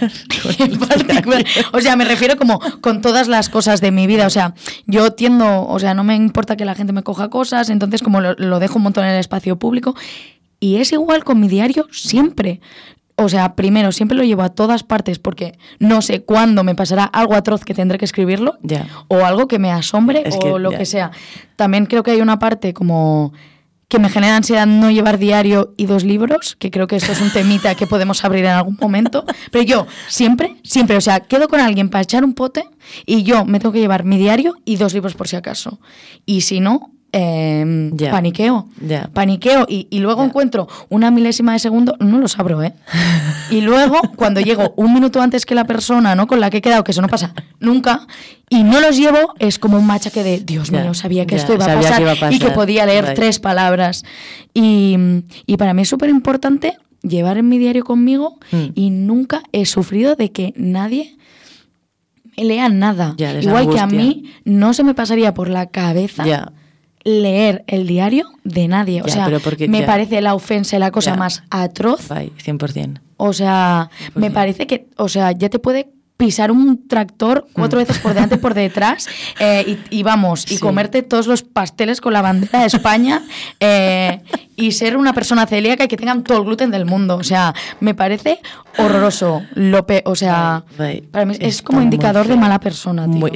O sea, me refiero como con todas las cosas de mi vida, o sea, yo tiendo, o sea, no me importa que la gente me coja cosas, entonces como lo dejo un montón en el espacio público, y es igual con mi diario siempre. O sea, primero, siempre lo llevo a todas partes porque no sé cuándo me pasará algo atroz que tendré que escribirlo, o algo que me asombre, que sea. También creo que hay una parte como... que me genera ansiedad no llevar diario y 2 libros, que creo que esto es un temita que podemos abrir en algún momento. Pero yo siempre, o sea, quedo con alguien para echar un pote y yo me tengo que llevar mi diario y 2 libros por si acaso. Y si no, paniqueo. Paniqueo y luego encuentro una milésima de segundo, no los abro, Y luego, cuando llego un minuto antes que la persona, ¿no?, con la que he quedado, que eso no pasa nunca, y no los llevo, es como un machaque de Dios mío, sabía que esto iba a pasar y que podía leer 3 palabras. Y para mí es súper importante llevar en mi diario conmigo y nunca he sufrido de que nadie me lea nada. Igual que a mí no se me pasaría por la cabeza leer el diario de nadie. O sea, me parece la ofensa y la cosa más atroz. 100%. O sea, 100%. Me parece que, o sea, ya te puede pisar un tractor 4 veces por delante y por detrás y vamos, y comerte todos los pasteles con la bandera de España y ser una persona celíaca y que tengan todo el gluten del mundo. O sea, me parece horroroso. O sea, para mí es como indicador de mala persona, tío.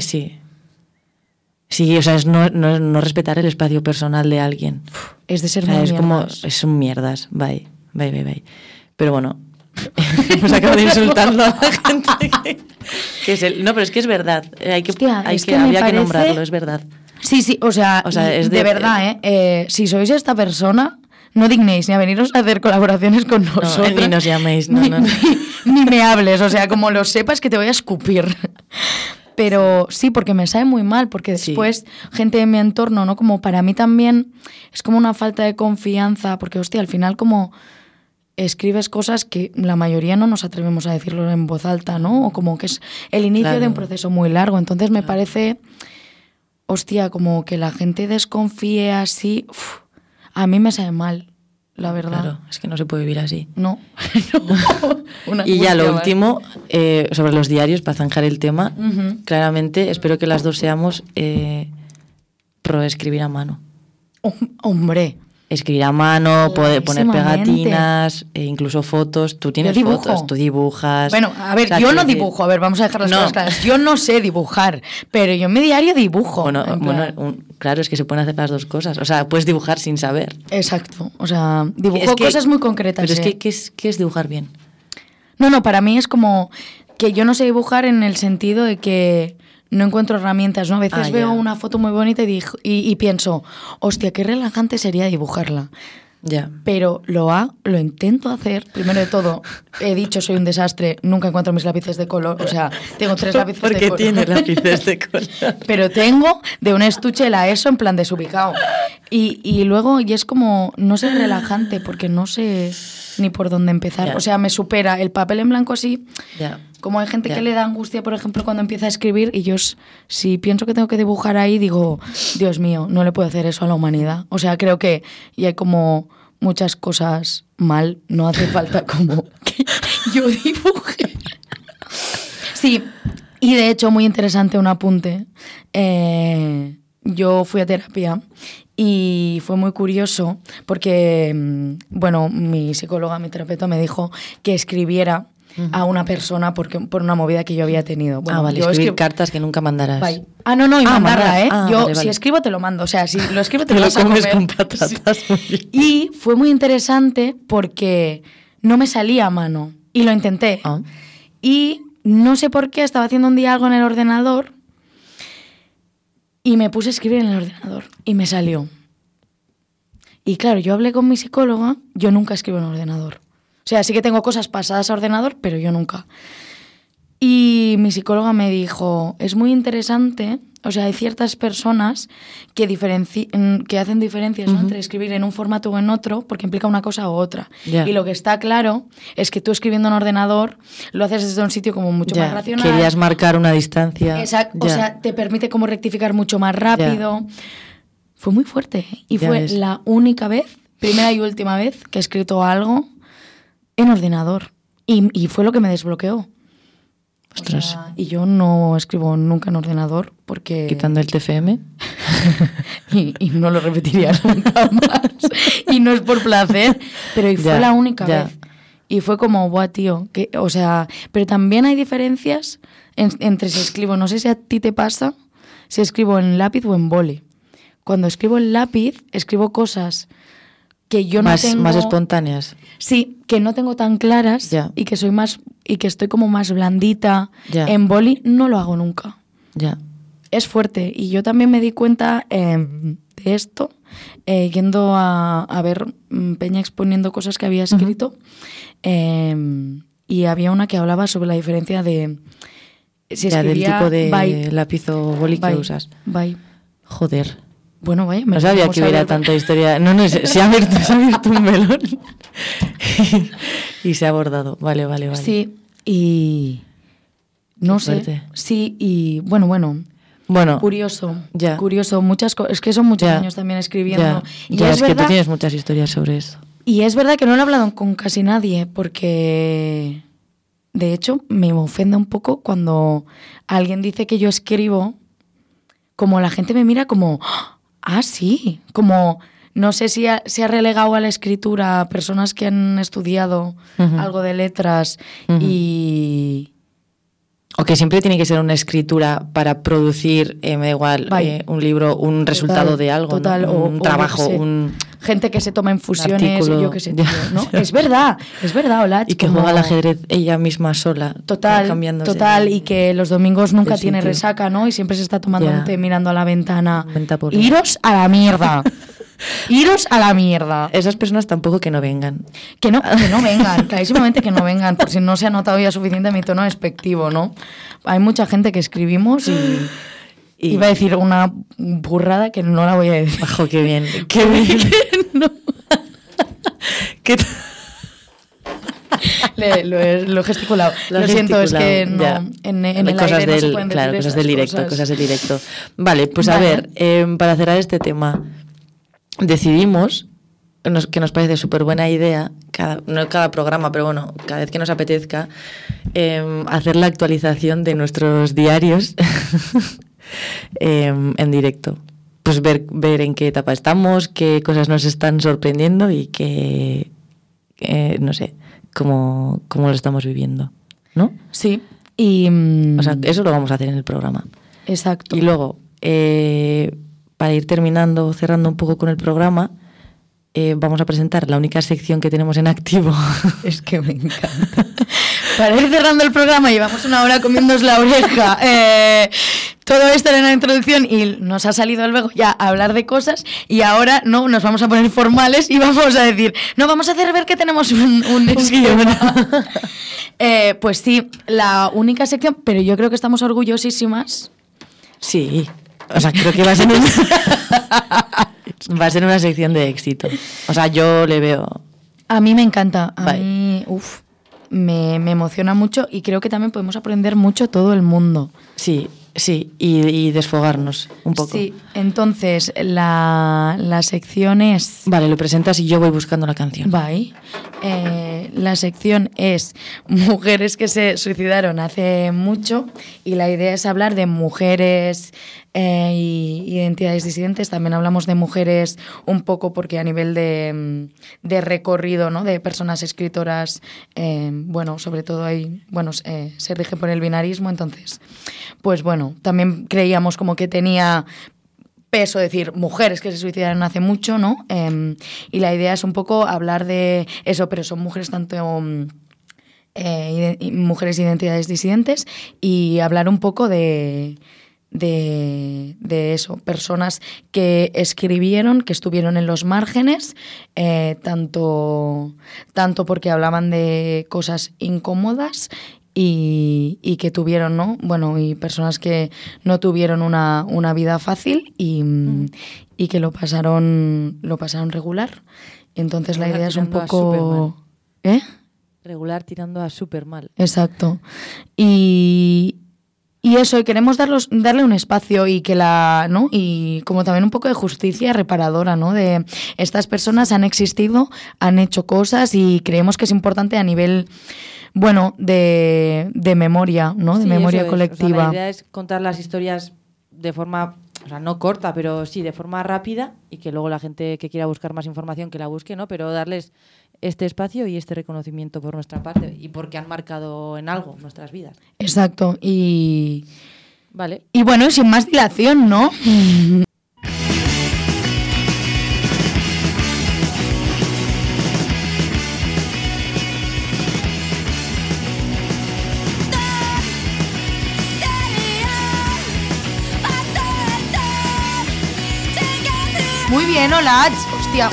Sí, o sea, es no respetar el espacio personal de alguien. Es de ser muy mierdas. Como, son mierdas. Bye. Pero bueno, hemos acabado de insultando a la gente que es no, pero es que es verdad. Había que nombrarlo, es verdad. Sí, o sea es de verdad, si sois esta persona, no dignéis ni a veniros a hacer colaboraciones con nosotros. Ni nos llaméis, ni me hables, o sea, como lo sepas que te voy a escupir. Pero sí, porque me sabe muy mal, porque después gente de mi entorno, ¿no? Como para mí también es como una falta de confianza, porque, hostia, al final como escribes cosas que la mayoría no nos atrevemos a decirlo en voz alta, ¿no? O como que es el inicio de un proceso muy largo. Entonces me parece, hostia, como que la gente desconfíe así, a mí me sabe mal, la verdad. Claro, es que no se puede vivir así. No. Y ya lo último, sobre los diarios, para zanjar el tema, claramente espero que las dos seamos pro escribir a mano. Hombre. Escribir a mano, poner pegatinas, incluso fotos. Tú tienes fotos, tú dibujas. Bueno, a ver, yo no dibujo, a ver, vamos a dejar las cosas claras. Yo no sé dibujar, pero yo en mi diario dibujo. Bueno, claro, es que se pueden hacer las dos cosas. O sea, puedes dibujar sin saber. Exacto, o sea, dibujo cosas muy concretas. Pero es que, ¿qué es dibujar bien? No, para mí es como que yo no sé dibujar en el sentido de que no encuentro herramientas, ¿no? A veces veo una foto muy bonita y pienso, hostia, qué relajante sería dibujarla. Ya. Pero lo intento hacer. Primero de todo, he dicho, soy un desastre, nunca encuentro mis lápices de color. O sea, tengo 3 lápices de color. ¿Por qué tienes lápices de color? Pero tengo de un estuche la ESO en plan desubicado. Y luego, y es como, no sé, relajante, porque no sé ni por dónde empezar. O sea, me supera el papel en blanco así. Como hay gente que le da angustia, por ejemplo, cuando empieza a escribir, y yo, si pienso que tengo que dibujar ahí, digo, Dios mío, no le puedo hacer eso a la humanidad. O sea, creo que y hay como muchas cosas mal, no hace falta como que yo dibuje. Sí, y de hecho, muy interesante un apunte. Yo fui a terapia y fue muy curioso porque, bueno, mi psicóloga, mi terapeuta me dijo que escribiera a una persona por una movida que yo había tenido. Bueno, vale, escribir cartas que nunca mandarás. Bye. No, y mandarla, ¿eh? Yo, vale. Si escribo, te lo mando. O sea, si lo escribo, te lo vas a comes comer. con patatas. Sí. Y fue muy interesante porque no me salía a mano. Y lo intenté. Y no sé por qué, estaba haciendo un día algo en el ordenador y me puse a escribir en el ordenador. Y me salió. Y claro, yo hablé con mi psicóloga, yo nunca escribo en el ordenador. O sea, sí que tengo cosas pasadas a ordenador, pero yo nunca. Y mi psicóloga me dijo, es muy interesante, o sea, hay ciertas personas que hacen diferencias, ¿no? Entre escribir en un formato o en otro, porque implica una cosa u otra. Y lo que está claro es que tú escribiendo en ordenador lo haces desde un sitio como mucho más racional. Querías marcar una distancia. Exacto, o sea, te permite como rectificar mucho más rápido. Fue muy fuerte. Y fue la única vez, primera y última vez, que he escrito algo en ordenador. Y fue lo que me desbloqueó. Ostras. O sea, y yo no escribo nunca en ordenador porque... Quitando el TFM. y no lo repetiría nunca más. Y no es por placer, pero fue la única vez. Y fue como, buah, tío. O sea, pero también hay diferencias entre si escribo, no sé si a ti te pasa, si escribo en lápiz o en boli. Cuando escribo en lápiz, escribo cosas que yo no tengo... Más espontáneas. Sí, que no tengo tan claras y que soy más y que estoy como más blandita. En boli no lo hago nunca. Es fuerte. Y yo también me di cuenta de esto yendo a ver Peña exponiendo cosas que había escrito. Y había una que hablaba sobre la diferencia de si escribía del tipo de lápiz o boli que usas. Joder. Bueno, vaya, no sabía que hubiera tanta historia. No, se ha abierto un melón y se ha abordado. Vale. Sí, y no sé. Sí, y bueno. Curioso. Muchas cosas. Es que son muchos años también escribiendo. Y es que tú tienes muchas historias sobre eso. Y es verdad que no lo he hablado con casi nadie, porque de hecho me ofende un poco cuando alguien dice que yo escribo, como la gente me mira como... Ah, sí, como no sé si se ha relegado a la escritura a personas que han estudiado algo de letras y... O que siempre tiene que ser una escritura para producir, me da igual, un libro, un resultado de algo, ¿no? Un trabajo, gente que se toma infusiones, yo qué sé, tío, ¿no? Es verdad, Olach. Y que juega al ajedrez ella misma sola. Total, y que los domingos nunca tiene resaca, ¿no? Y siempre se está tomando un té mirando a la ventana. Iros a la mierda. Iros a la mierda. Esas personas tampoco que no vengan. Que no vengan, clarísimamente que no vengan, por si no se ha notado ya suficiente mi tono despectivo, ¿no? Hay mucha gente que escribimos y iba a decir una burrada que no la voy a decir. Bajo, qué bien. Qué bien. No. ¿Qué Lo he gesticulado. Lo siento, es que no, en el cosas aire del, no se pueden decir claro, cosas del directo, cosas del directo. Vale, pues vale. A ver, para cerrar este tema, decidimos, que nos parece súper buena idea, no cada programa, pero bueno, cada vez que nos apetezca, hacer la actualización de nuestros diarios en directo. Pues ver en qué etapa estamos, qué cosas nos están sorprendiendo y qué, no sé, cómo lo estamos viviendo, ¿no? Sí. Y, o sea, eso lo vamos a hacer en el programa. Exacto. Y luego, para ir cerrando un poco con el programa, vamos a presentar la única sección que tenemos en activo. Es que me encanta. Para ir cerrando el programa, llevamos una hora comiéndonos la oreja. Todo esto era una introducción y nos ha salido luego ya a hablar de cosas y ahora no nos vamos a poner formales y vamos a decir, no, vamos a hacer ver que tenemos un esquema. Pues sí, la única sección, pero yo creo que estamos orgullosísimas. Sí, o sea, creo que va a ser una sección de éxito. O sea, yo le veo... A mí me encanta, mí, me emociona mucho y creo que también podemos aprender mucho todo el mundo. Sí, y desfogarnos un poco. Sí, entonces la sección es... Vale, lo presentas y yo voy buscando la canción. Bye. La sección es mujeres que se suicidaron hace mucho y la idea es hablar de mujeres y identidades disidentes. También hablamos de mujeres un poco porque a nivel de recorrido, ¿no? De personas escritoras, bueno, sobre todo ahí, bueno, se rige por el binarismo, entonces, pues bueno, también creíamos como que tenía peso decir mujeres que se suicidaron hace mucho, ¿no? Y la idea es un poco hablar de eso, pero son mujeres tanto... mujeres e identidades disidentes y hablar un poco de eso, personas que escribieron, que estuvieron en los márgenes, tanto porque hablaban de cosas incómodas y que tuvieron, ¿no? Bueno, y personas que no tuvieron una vida fácil y que lo pasaron regular. Entonces la idea es un poco... Regular tirando a súper mal. Exacto. Y eso, y queremos darle un espacio y que ¿no? Y como también un poco de justicia reparadora, ¿no? De estas personas han existido, han hecho cosas y creemos que es importante a nivel, bueno, de memoria, ¿no? De memoria colectiva. O sea, la idea es contar las historias de forma, o sea, no corta, pero sí de forma rápida y que luego la gente que quiera buscar más información que la busque, ¿no? Pero darles este espacio y este reconocimiento por nuestra parte y porque han marcado en algo nuestras vidas. Exacto. Vale. Y bueno, sin más dilación, ¿no? Muy bien, hola. Hostia.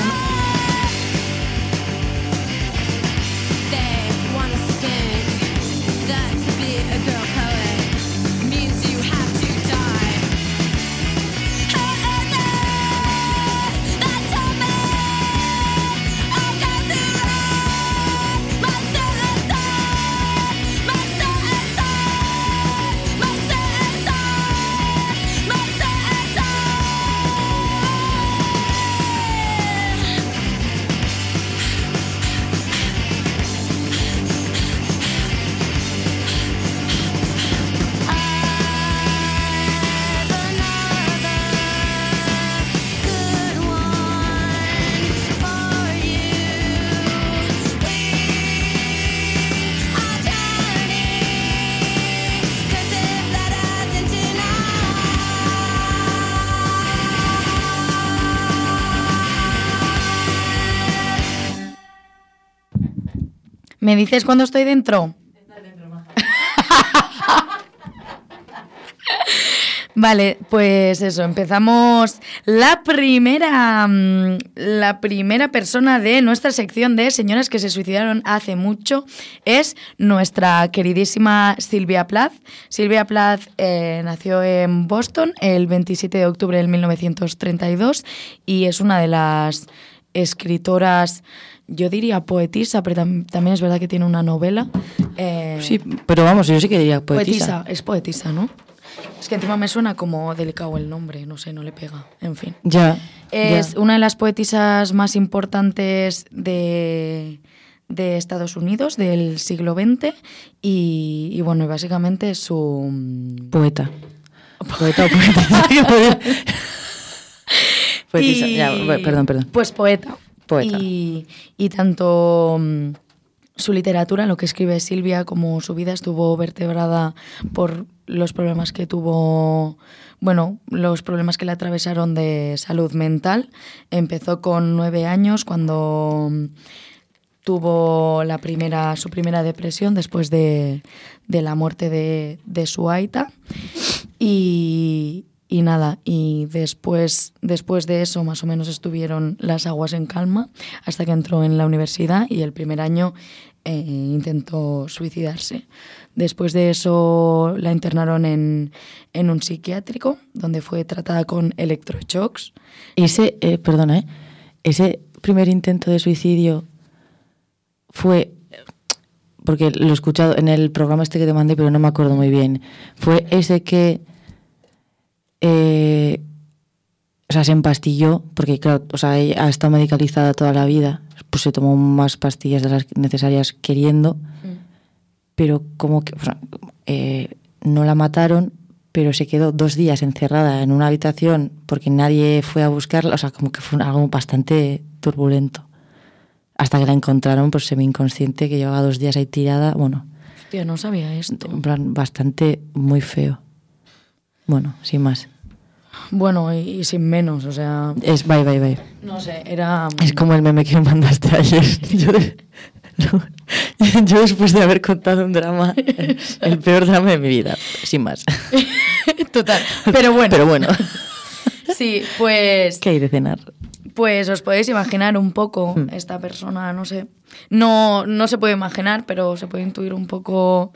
¿Me dices cuando estoy dentro? Vale, pues eso, empezamos la primera persona de nuestra sección de señoras que se suicidaron hace mucho es nuestra queridísima Sylvia Plath. Sylvia Plath nació en Boston el 27 de octubre de 1932 y es una de las escritoras, yo diría poetisa, pero también es verdad que tiene una novela. Sí, pero vamos, yo sí que diría poetisa. Es poetisa, ¿no? Es que encima me suena como delicado el nombre, no sé, no le pega, en fin. Ya. Es una de las poetisas más importantes de Estados Unidos del siglo XX y bueno, básicamente es su... Poeta o poetisa. Poetisa, ya, perdón. Pues poeta. Y tanto su literatura, lo que escribe Silvia, como su vida estuvo vertebrada por los problemas que tuvo, bueno, los problemas que le atravesaron de salud mental. Empezó con 9 años cuando tuvo su primera depresión después de la muerte de su aita. Y nada, y después de eso más o menos estuvieron las aguas en calma hasta que entró en la universidad y el primer año intentó suicidarse. Después de eso la internaron en un psiquiátrico donde fue tratada con electroshocks. Ese primer intento de suicidio fue, porque lo he escuchado en el programa este que te mandé, pero no me acuerdo muy bien, fue ese que... se empastilló, porque claro, ella ha estado medicalizada toda la vida, pues se tomó más pastillas de las necesarias queriendo, pero como que no la mataron, pero se quedó 2 días encerrada en una habitación porque nadie fue a buscarla, como que fue algo bastante turbulento. Hasta que la encontraron pues semi-inconsciente, que llevaba 2 días ahí tirada, bueno. Hostia, no sabía esto. En plan, bastante, muy feo. Bueno, sin más. Bueno, y sin menos, o sea... Es bye. No sé, era... Es como el meme que me mandaste ayer. Yo después de haber contado un drama, el peor drama de mi vida, sin más. Total, pero bueno. Sí, pues... ¿Qué hay de cenar? Pues os podéis imaginar un poco esta persona, no sé. No se puede imaginar, pero se puede intuir un poco...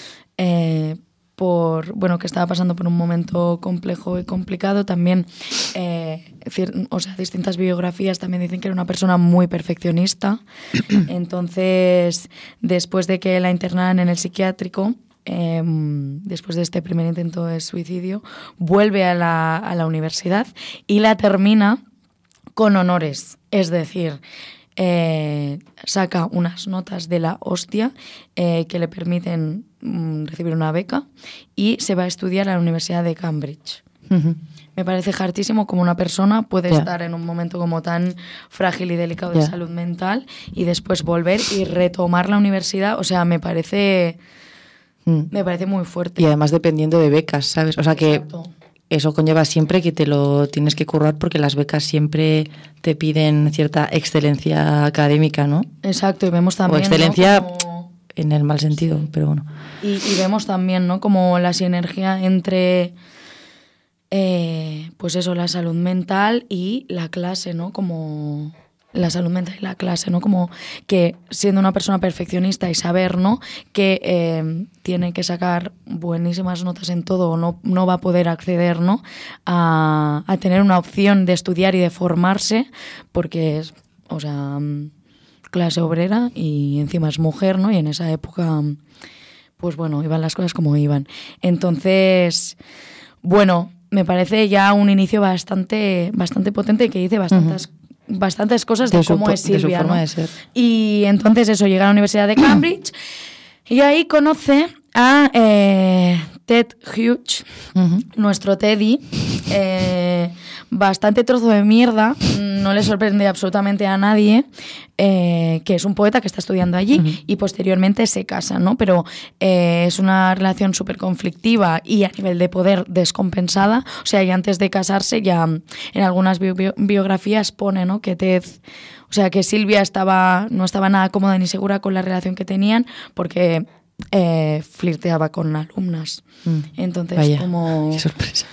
que estaba pasando por un momento complejo y complicado. También, distintas biografías también dicen que era una persona muy perfeccionista. Entonces, después de que la internaran en el psiquiátrico, después de este primer intento de suicidio, vuelve a la universidad y la termina con honores. Es decir, saca unas notas de la hostia que le permiten recibir una beca y se va a estudiar a la Universidad de Cambridge. Uh-huh. Me parece hartísimo como una persona puede estar en un momento como tan frágil y delicado de salud mental y después volver y retomar la universidad. O sea, me parece muy fuerte. Y además dependiendo de becas, ¿sabes? O sea, Exacto. Que eso conlleva siempre que te lo tienes que currar porque las becas siempre te piden cierta excelencia académica, ¿no? Exacto, y vemos también... O excelencia, ¿no? Como... en el mal sentido, pero bueno. Y vemos también, ¿no? Como la sinergia entre, la salud mental y la clase, ¿no? Como la salud mental y la clase, ¿no? Como que siendo una persona perfeccionista y saber, ¿no? Que tiene que sacar buenísimas notas en todo o no va a poder acceder, ¿no? A tener una opción de estudiar y de formarse porque es, clase obrera y encima es mujer, ¿no? Y en esa época, pues bueno, iban las cosas como iban. Entonces, bueno, me parece ya un inicio bastante potente que dice bastantes cosas de cómo es Silvia, de su forma, ¿no? de ser. Y entonces eso, llega a la Universidad de Cambridge y ahí conoce a Ted Hughes, nuestro Teddy, bastante trozo de mierda, no le sorprende absolutamente a nadie, que es un poeta que está estudiando allí y posteriormente se casa, ¿no? Pero es una relación súper conflictiva y a nivel de poder descompensada. O sea, y antes de casarse ya en algunas biografías pone, ¿no? Que Ted... O sea, que Silvia no estaba nada cómoda ni segura con la relación que tenían porque... flirteaba con alumnas. Entonces, vaya, como... qué sorpresa.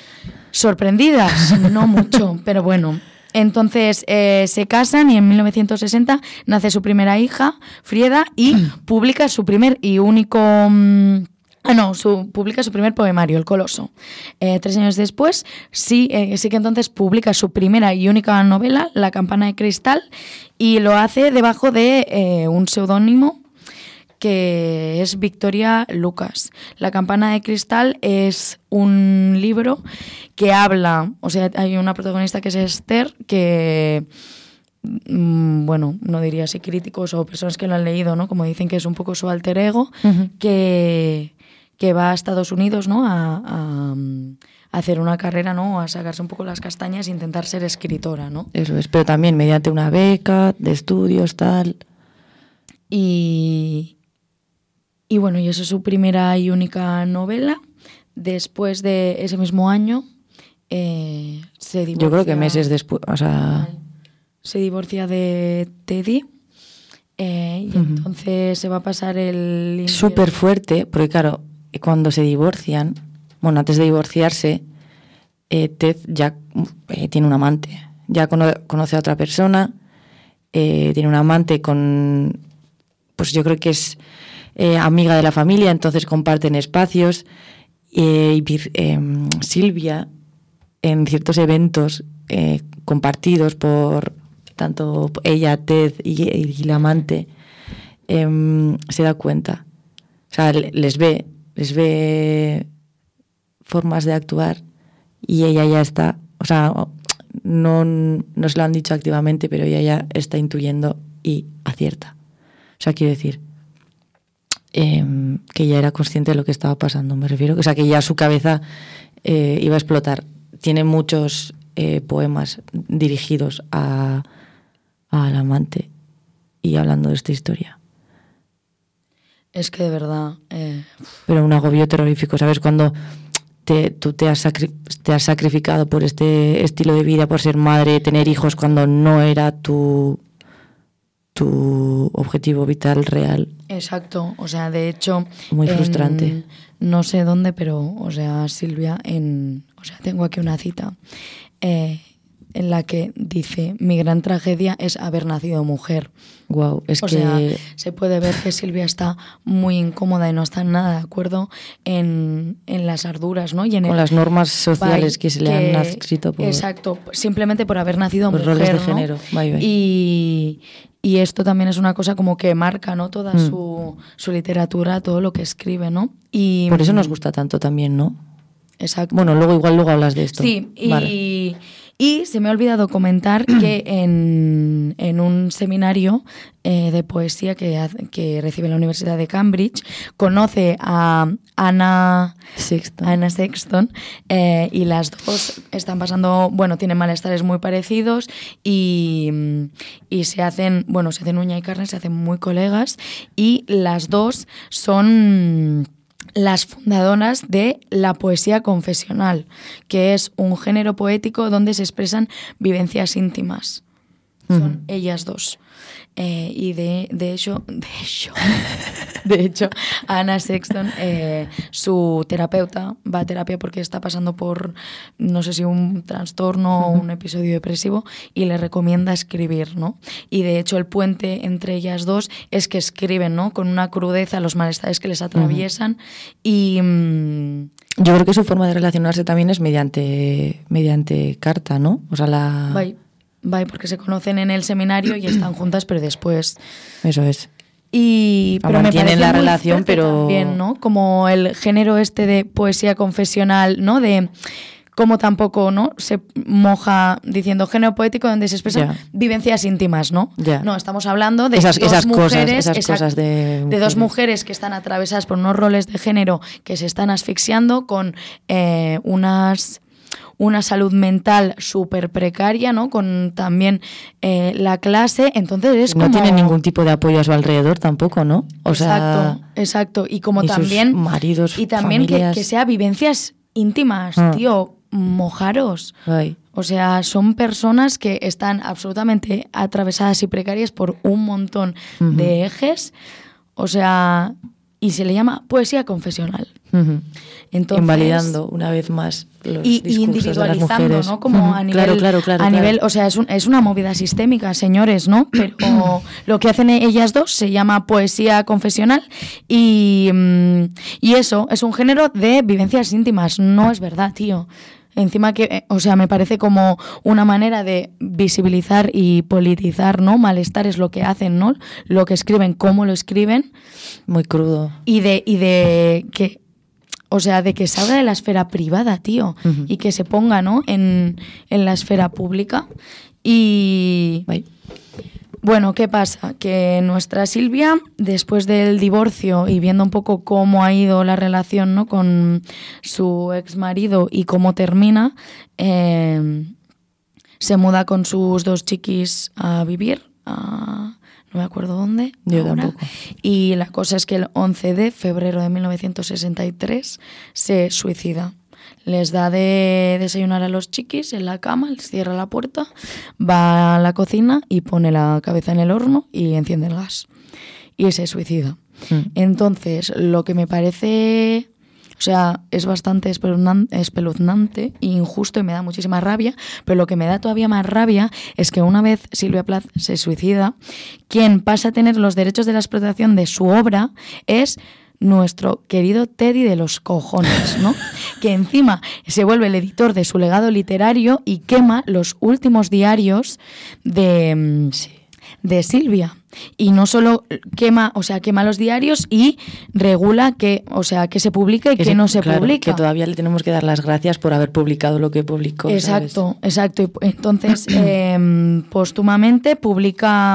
Sorprendidas, no mucho, pero bueno. Entonces se casan y en 1960 nace su primera hija, Frieda, y publica su primer y único... publica su primer poemario, El Coloso. 3 años después, sí que entonces publica su primera y única novela, La Campana de Cristal, y lo hace debajo de un seudónimo que es Victoria Lucas. La Campana de Cristal es un libro que habla, o sea, hay una protagonista que es Esther, que, bueno, no diría si críticos o personas que lo han leído, ¿no? Como dicen que es un poco su alter ego, que va a Estados Unidos, ¿no? A hacer una carrera, ¿no? A sacarse un poco las castañas e intentar ser escritora, ¿no? Eso es, pero también mediante una beca de estudios, tal. Y bueno, y esa es su primera y única novela. Después de ese mismo año se divorcia. Yo creo que meses después, o sea... Se divorcia de Teddy y entonces se va a pasar el... Súper fuerte, porque claro, cuando se divorcian, bueno, antes de divorciarse, Ted ya tiene un amante. Ya conoce a otra persona, tiene un amante con... Pues yo creo que es... amiga de la familia, entonces comparten espacios. Silvia, en ciertos eventos compartidos por tanto ella, Ted y la amante, se da cuenta. O sea, les ve formas de actuar y ella ya está, o sea, no se lo han dicho activamente, pero ella ya está intuyendo y acierta. O sea, quiero decir... que ya era consciente de lo que estaba pasando, me refiero. O sea, que ya su cabeza iba a explotar. Tiene muchos poemas dirigidos al amante y hablando de esta historia. Es que de verdad... Pero un agobio terrorífico, ¿sabes? Cuando tú te has sacrificado por este estilo de vida, por ser madre, tener hijos, cuando no era tu objetivo vital real. Exacto, o sea, de hecho... Muy frustrante. No sé dónde, pero, o sea, Silvia, tengo aquí una cita en la que dice: mi gran tragedia es haber nacido mujer. Wow, O sea, se puede ver que Silvia está muy incómoda y no está nada de acuerdo en las arduras, ¿no? Y con las normas sociales que se le han adscrito por... Exacto, simplemente por haber nacido mujer, roles de ¿no? género. Bye. Y esto también es una cosa como que marca, ¿no? Toda su literatura, todo lo que escribe, ¿no? Y por eso nos gusta tanto también, ¿no? Exacto. Bueno, luego hablas de esto. Sí, vale. Y se me ha olvidado comentar que en un seminario de poesía que recibe en la Universidad de Cambridge, conoce a Anna Sexton, y las dos están pasando, bueno, tienen malestares muy parecidos y se hacen uña y carne, se hacen muy colegas, y las dos son las fundadoras de la poesía confesional, que es un género poético donde se expresan vivencias íntimas. Son ellas dos. Y de hecho, Anna Sexton, su terapeuta, va a terapia porque está pasando por, no sé si un trastorno o un episodio depresivo, y le recomienda escribir, ¿no? Y de hecho el puente entre ellas dos es que escriben, ¿no? Con una crudeza los malestares que les atraviesan y... yo creo que su forma de relacionarse también es mediante carta, ¿no? O sea, Bye, porque se conocen en el seminario y están juntas, pero después... Eso es. Pero mantienen la relación, pero... También, ¿no? Como el género de poesía confesional, ¿no? De cómo tampoco, ¿no? Se moja diciendo género poético donde se expresan vivencias íntimas, ¿no? No, estamos hablando de esas mujeres, cosas de dos mujeres que están atravesadas por unos roles de género que se están asfixiando con una salud mental súper precaria, ¿no? Con también la clase, entonces es como... No tienen ningún tipo de apoyo a su alrededor tampoco, ¿no? Exacto. Y como y también... sus maridos, y también familias... que sea vivencias íntimas, tío, mojaros. Ay. O sea, son personas que están absolutamente atravesadas y precarias por un montón de ejes. O sea... y se le llama poesía confesional. Ujú. Entonces, Invalidando una vez más los y discursos de las individualizando, mujeres. ¿no? Como a nivel, Claro. a nivel, o sea, es una movida sistémica, señores, ¿no? Pero lo que hacen ellas dos se llama poesía confesional y eso es un género de vivencias íntimas. No es verdad, tío. Encima que, o sea, me parece como una manera de visibilizar y politizar, ¿no? Malestar es lo que hacen, ¿no? Lo que escriben, cómo lo escriben. Muy crudo. Y de que, o sea, de que salga de la esfera privada, tío, Ujú. y que se ponga, ¿no? En la esfera pública. Y Ay. bueno, ¿qué pasa? Que nuestra Silvia, después del divorcio y viendo un poco cómo ha ido la relación, ¿no? Con su exmarido y cómo termina, se muda con sus 2 chiquis a vivir a no me acuerdo dónde. Yo ahora. tampoco. Y la cosa es que el 11 de febrero de 1963 se suicida. Les da de desayunar a los chiquis en la cama, les cierra la puerta, va a la cocina y pone la cabeza en el horno y enciende el gas. Y se suicida. Entonces, lo que me parece... O sea, es bastante espeluznante e injusto y me da muchísima rabia, pero lo que me da todavía más rabia es que una vez Silvia Plath se suicida, quien pasa a tener los derechos de la explotación de su obra es nuestro querido Teddy de los cojones, ¿no? Que encima se vuelve el editor de su legado literario y quema los últimos diarios de Silvia. Y no solo quema, o sea, quema los diarios y regula que, o sea, que se publica y que no se publica. Que todavía le tenemos que dar las gracias por haber publicado lo que publicó. Exacto, ¿sabes? Exacto. Y entonces, póstumamente publica,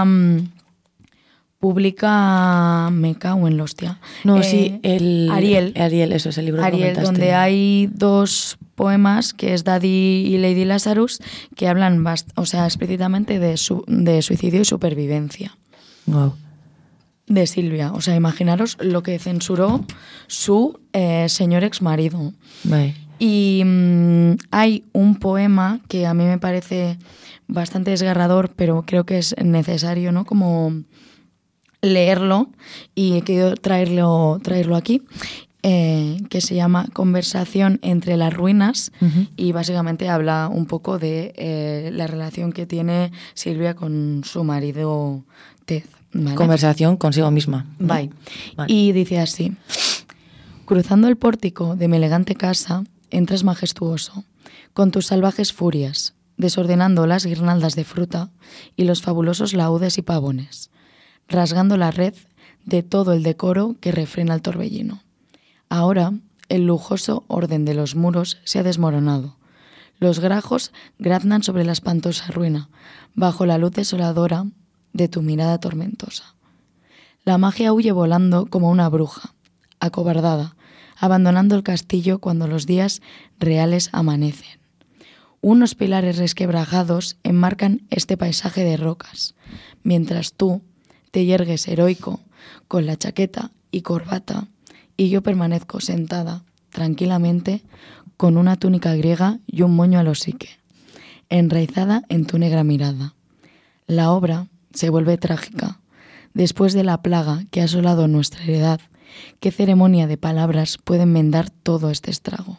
me cago en la hostia. No, sí, Ariel. Ariel, eso es el libro que Ariel, comentaste. donde hay 2 poemas, que es Daddy y Lady Lazarus, que hablan, o sea, explícitamente de suicidio y supervivencia. Wow. De Silvia. O sea, imaginaros lo que censuró su señor exmarido. Vale. Y hay un poema que a mí me parece bastante desgarrador, pero creo que es necesario, ¿no? Como leerlo, y he querido traerlo aquí, que se llama Conversación entre las ruinas. Uh-huh. Y básicamente habla un poco de la relación que tiene Silvia con su marido Ted. ¿Vale? Conversación consigo misma, ¿no? Vale. Y dice así: cruzando el pórtico de mi elegante casa, entras majestuoso, con tus salvajes furias, desordenando las guirnaldas de fruta y los fabulosos laúdes y pavones, rasgando la red de todo el decoro que refrena el torbellino. Ahora, el lujoso orden de los muros se ha desmoronado. Los grajos graznan sobre la espantosa ruina, bajo la luz desoladora de tu mirada tormentosa. La magia huye volando como una bruja, acobardada, abandonando el castillo cuando los días reales amanecen. Unos pilares resquebrajados enmarcan este paisaje de rocas, mientras tú te yergues heroico con la chaqueta y corbata, y yo permanezco sentada, tranquilamente, con una túnica griega y un moño al hocique, enraizada en tu negra mirada. La obra se vuelve trágica. Después de la plaga que ha asolado nuestra heredad, ¿qué ceremonia de palabras puede enmendar todo este estrago?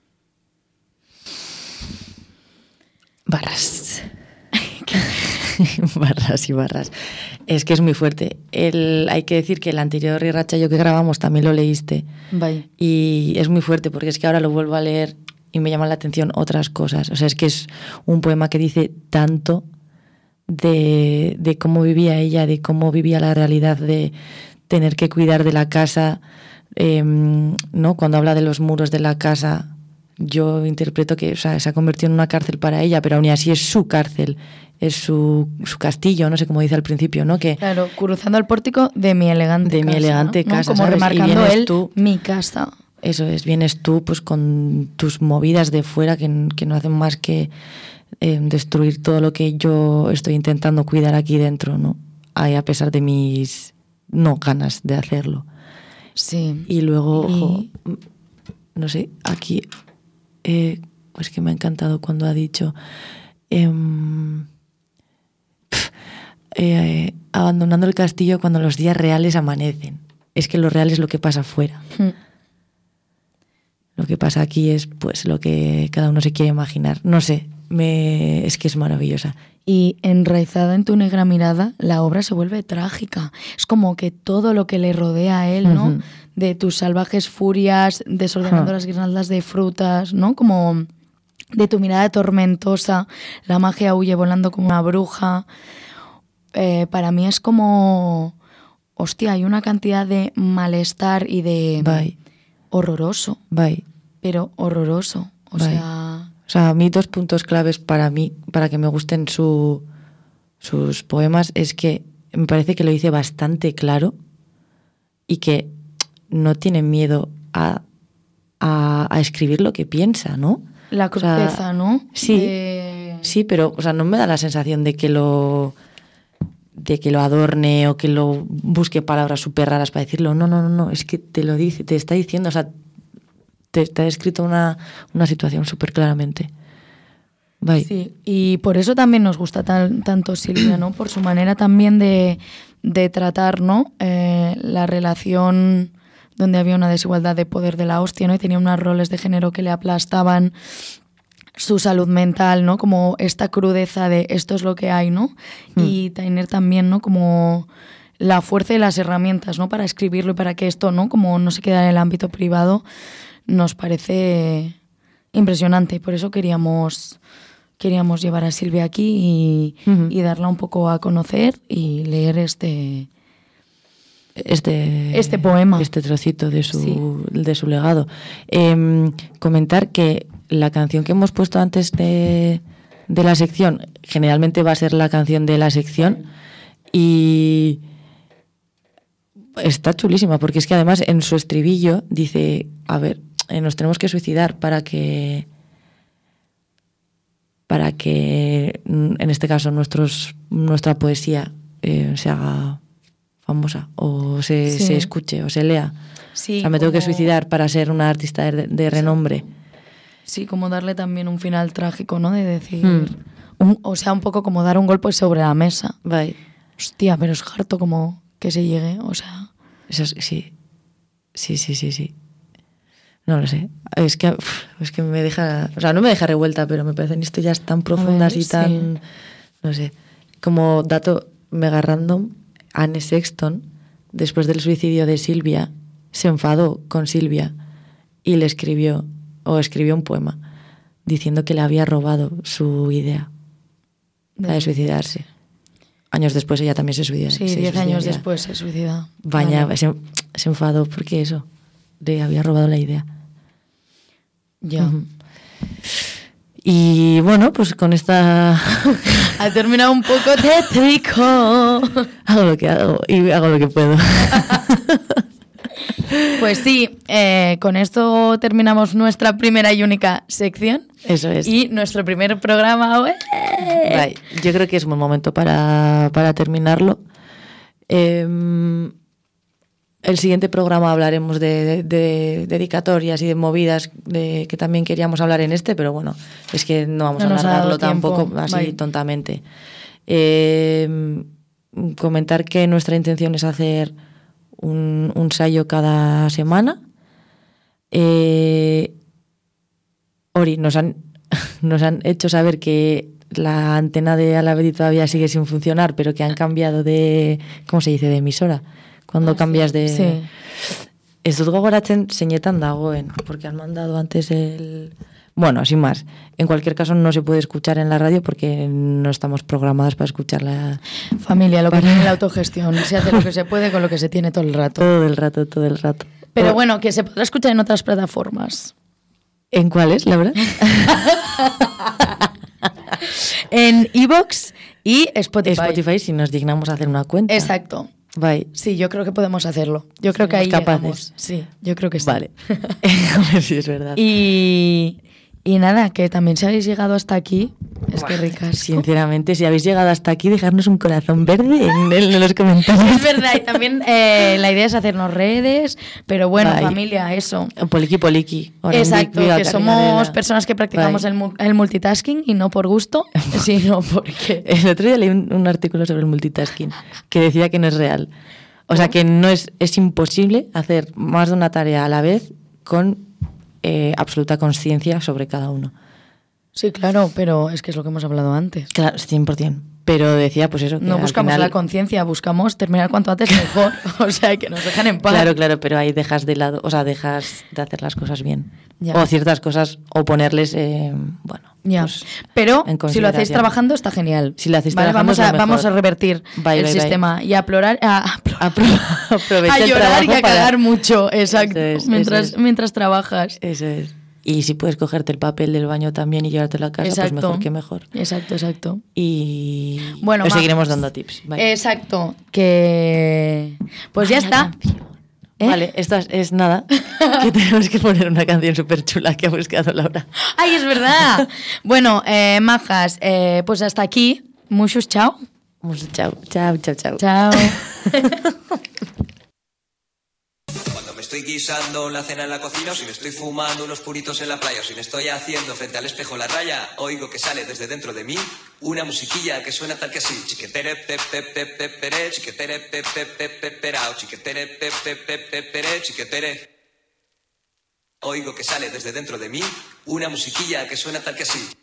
Barras. Barras y barras. Es que es muy fuerte. Hay que decir que el anterior Irratsaio que grabamos también lo leíste. Bye. Y es muy fuerte porque es que ahora lo vuelvo a leer y me llaman la atención otras cosas. O sea, es que es un poema que dice tanto de cómo vivía ella, de cómo vivía la realidad de tener que cuidar de la casa, ¿no? Cuando habla de los muros de la casa, yo interpreto que, o sea, se ha convertido en una cárcel para ella, pero aún así es su cárcel, es su castillo, no sé cómo dice al principio, ¿no? Que claro, cruzando el pórtico de mi elegante casa. De mi elegante ¿no? casa, como ¿sabes? remarcando él, tú, mi casa. Eso es, vienes tú pues con tus movidas de fuera que no hacen más que destruir todo lo que yo estoy intentando cuidar aquí dentro, ¿no? A pesar de mis no ganas de hacerlo. Sí. Y luego, ojo, no sé, aquí pues que me ha encantado cuando ha dicho abandonando el castillo cuando los días reales amanecen. es que lo real es lo que pasa afuera. Lo que pasa aquí es pues lo que cada uno se quiere imaginar. No sé, es que es maravillosa. Y enraizada en tu negra mirada, la obra se vuelve trágica. Es como que todo lo que le rodea a él, ¿no? De tus salvajes furias, desordenando las guirnaldas de frutas, ¿no? Como de tu mirada tormentosa, la magia huye volando como una bruja. Para mí es como... Hostia, hay una cantidad de malestar y de... Bye. Horroroso. Bye. Pero horroroso. O sea, a mí 2 puntos claves para mí, para que me gusten sus poemas, es que me parece que lo dice bastante claro y que no tiene miedo a escribir lo que piensa, ¿no? La crudeza, ¿no? Sí, sí, pero no me da la sensación de que lo adorne o que lo busque palabras súper raras para decirlo. No, es que te lo dice, te está diciendo, o sea, te ha descrito una situación súper claramente. Bye. Sí, y por eso también nos gusta tanto Silvia, ¿no? Por su manera también de tratar, ¿no? La relación donde había una desigualdad de poder de la hostia, ¿no? Y tenía unos roles de género que le aplastaban su salud mental, ¿no? Como esta crudeza de esto es lo que hay, ¿no? Y tener también, ¿no? Como la fuerza y las herramientas, ¿no? Para escribirlo y para que esto, ¿no? Como no se queda en el ámbito privado, nos parece impresionante. Y por eso queríamos llevar a Silvia aquí y darla un poco a conocer y leer este poema. Este trocito de su legado. Comentar que la canción que hemos puesto antes de la sección, generalmente va a ser la canción de la sección y está chulísima, porque es que además en su estribillo dice, a ver, nos tenemos que suicidar para que en este caso nuestra poesía se haga famosa o se escuche o se lea. Sí, o sea, me tengo que suicidar para ser una artista de renombre. Sí, como darle también un final trágico, ¿no? De decir... o sea, un poco como dar un golpe sobre la mesa. Bye. Hostia, pero es harto como que se llegue, o sea... Eso sí. Sí. No lo sé. Es que me deja... O sea, no me deja revuelta, pero me parecen historias tan profundas y tan... Sí. No sé. Como dato mega random, Anne Sexton, después del suicidio de Silvia, se enfadó con Silvia y le escribió un poema diciendo que le había robado su idea de suicidarse. Años después ella también se suicida. Sí, 10 años después se suicida. Vaya, se enfadó porque eso, le había robado la idea. Ya. Y bueno, pues con esta... Ha terminado un poco tétrico. Hago lo que hago y hago lo que puedo. Pues sí, con esto terminamos nuestra primera y única sección. Eso es. Y nuestro primer programa. Right. Yo creo que es un buen momento para terminarlo. El siguiente programa hablaremos de dedicatorias y de movidas que también queríamos hablar en este, pero bueno, es que no vamos a alargarlo tampoco así tontamente. Comentar que nuestra intención es hacer un ensayo cada semana. Ori, nos han hecho saber que la antena de Alavedi todavía sigue sin funcionar, pero que han cambiado de, ¿cómo se dice?, de emisora. Cuando cambias de... Sí. Ez dut gogoratzen zeinetan dagoen, porque han mandado antes el... Bueno, sin más. En cualquier caso, no se puede escuchar en la radio porque no estamos programadas para escucharla. Familia, lo que tiene la autogestión. Se hace lo que se puede con lo que se tiene todo el rato. Todo el rato. Pero bueno, que se podrá escuchar en otras plataformas. ¿En cuáles, Laura? En iVoox y Spotify. Spotify, si nos dignamos a hacer una cuenta. Exacto. Bye. Sí, yo creo que podemos hacerlo. Yo creo que ahí capaces. Llegamos. Sí, yo creo que sí. Vale. A ver si es verdad. Y nada, que también si habéis llegado hasta aquí, es que ricas. Sinceramente, si habéis llegado hasta aquí, dejarnos un corazón verde en los comentarios. Es verdad, y también la idea es hacernos redes, pero bueno, bye. Familia, eso. Poliki. Exacto, que somos personas que practicamos el multitasking y no por gusto, sino porque... El otro día leí un artículo sobre el multitasking que decía que no es real. O sea que no es imposible hacer más de una tarea a la vez con absoluta conciencia sobre cada uno. Sí, claro, pero es que es lo que hemos hablado antes. Claro, 100%. Pero decía, pues eso, que no buscamos al final... la conciencia, buscamos terminar cuanto antes mejor. O sea, que nos dejan en paz. Claro, pero ahí dejas de lado, o sea, dejas de hacer las cosas bien. Ya. O ciertas cosas, o ponerles, ya. pues, pero si lo hacéis consideración. trabajando está genial. Si lo hacéis ¿vale? trabajando es lo vamos mejor. a revertir el sistema y a llorar Aprovecha a el llorar y a trabajo para- cagar mucho, exacto, Eso es. mientras trabajas. Eso es. Y si puedes cogerte el papel del baño también y llevártelo a casa, pues mejor que mejor. Exacto. Y Bueno, os Majas, seguiremos dando tips. Vale. Exacto, que pues ya está. ¿Eh? Vale, esto es nada, que tenemos que poner una canción súper chula que ha buscado Laura. ¡Ay, es verdad! Bueno, majas, pues hasta aquí. Muchos chao. Chao. Chao. Cuando me estoy guisando la cena en la cocina, o si me estoy fumando unos puritos en la playa, o si me estoy haciendo frente al espejo la raya, oigo que sale desde dentro de mí una musiquilla que suena tal que así: chiquetere pe pe pe pe pere, chiquetere pe pe pe pe perao, chiquetere pe pe pe pe pere, chiquetere. Oigo que sale desde dentro de mí una musiquilla que suena tal que así.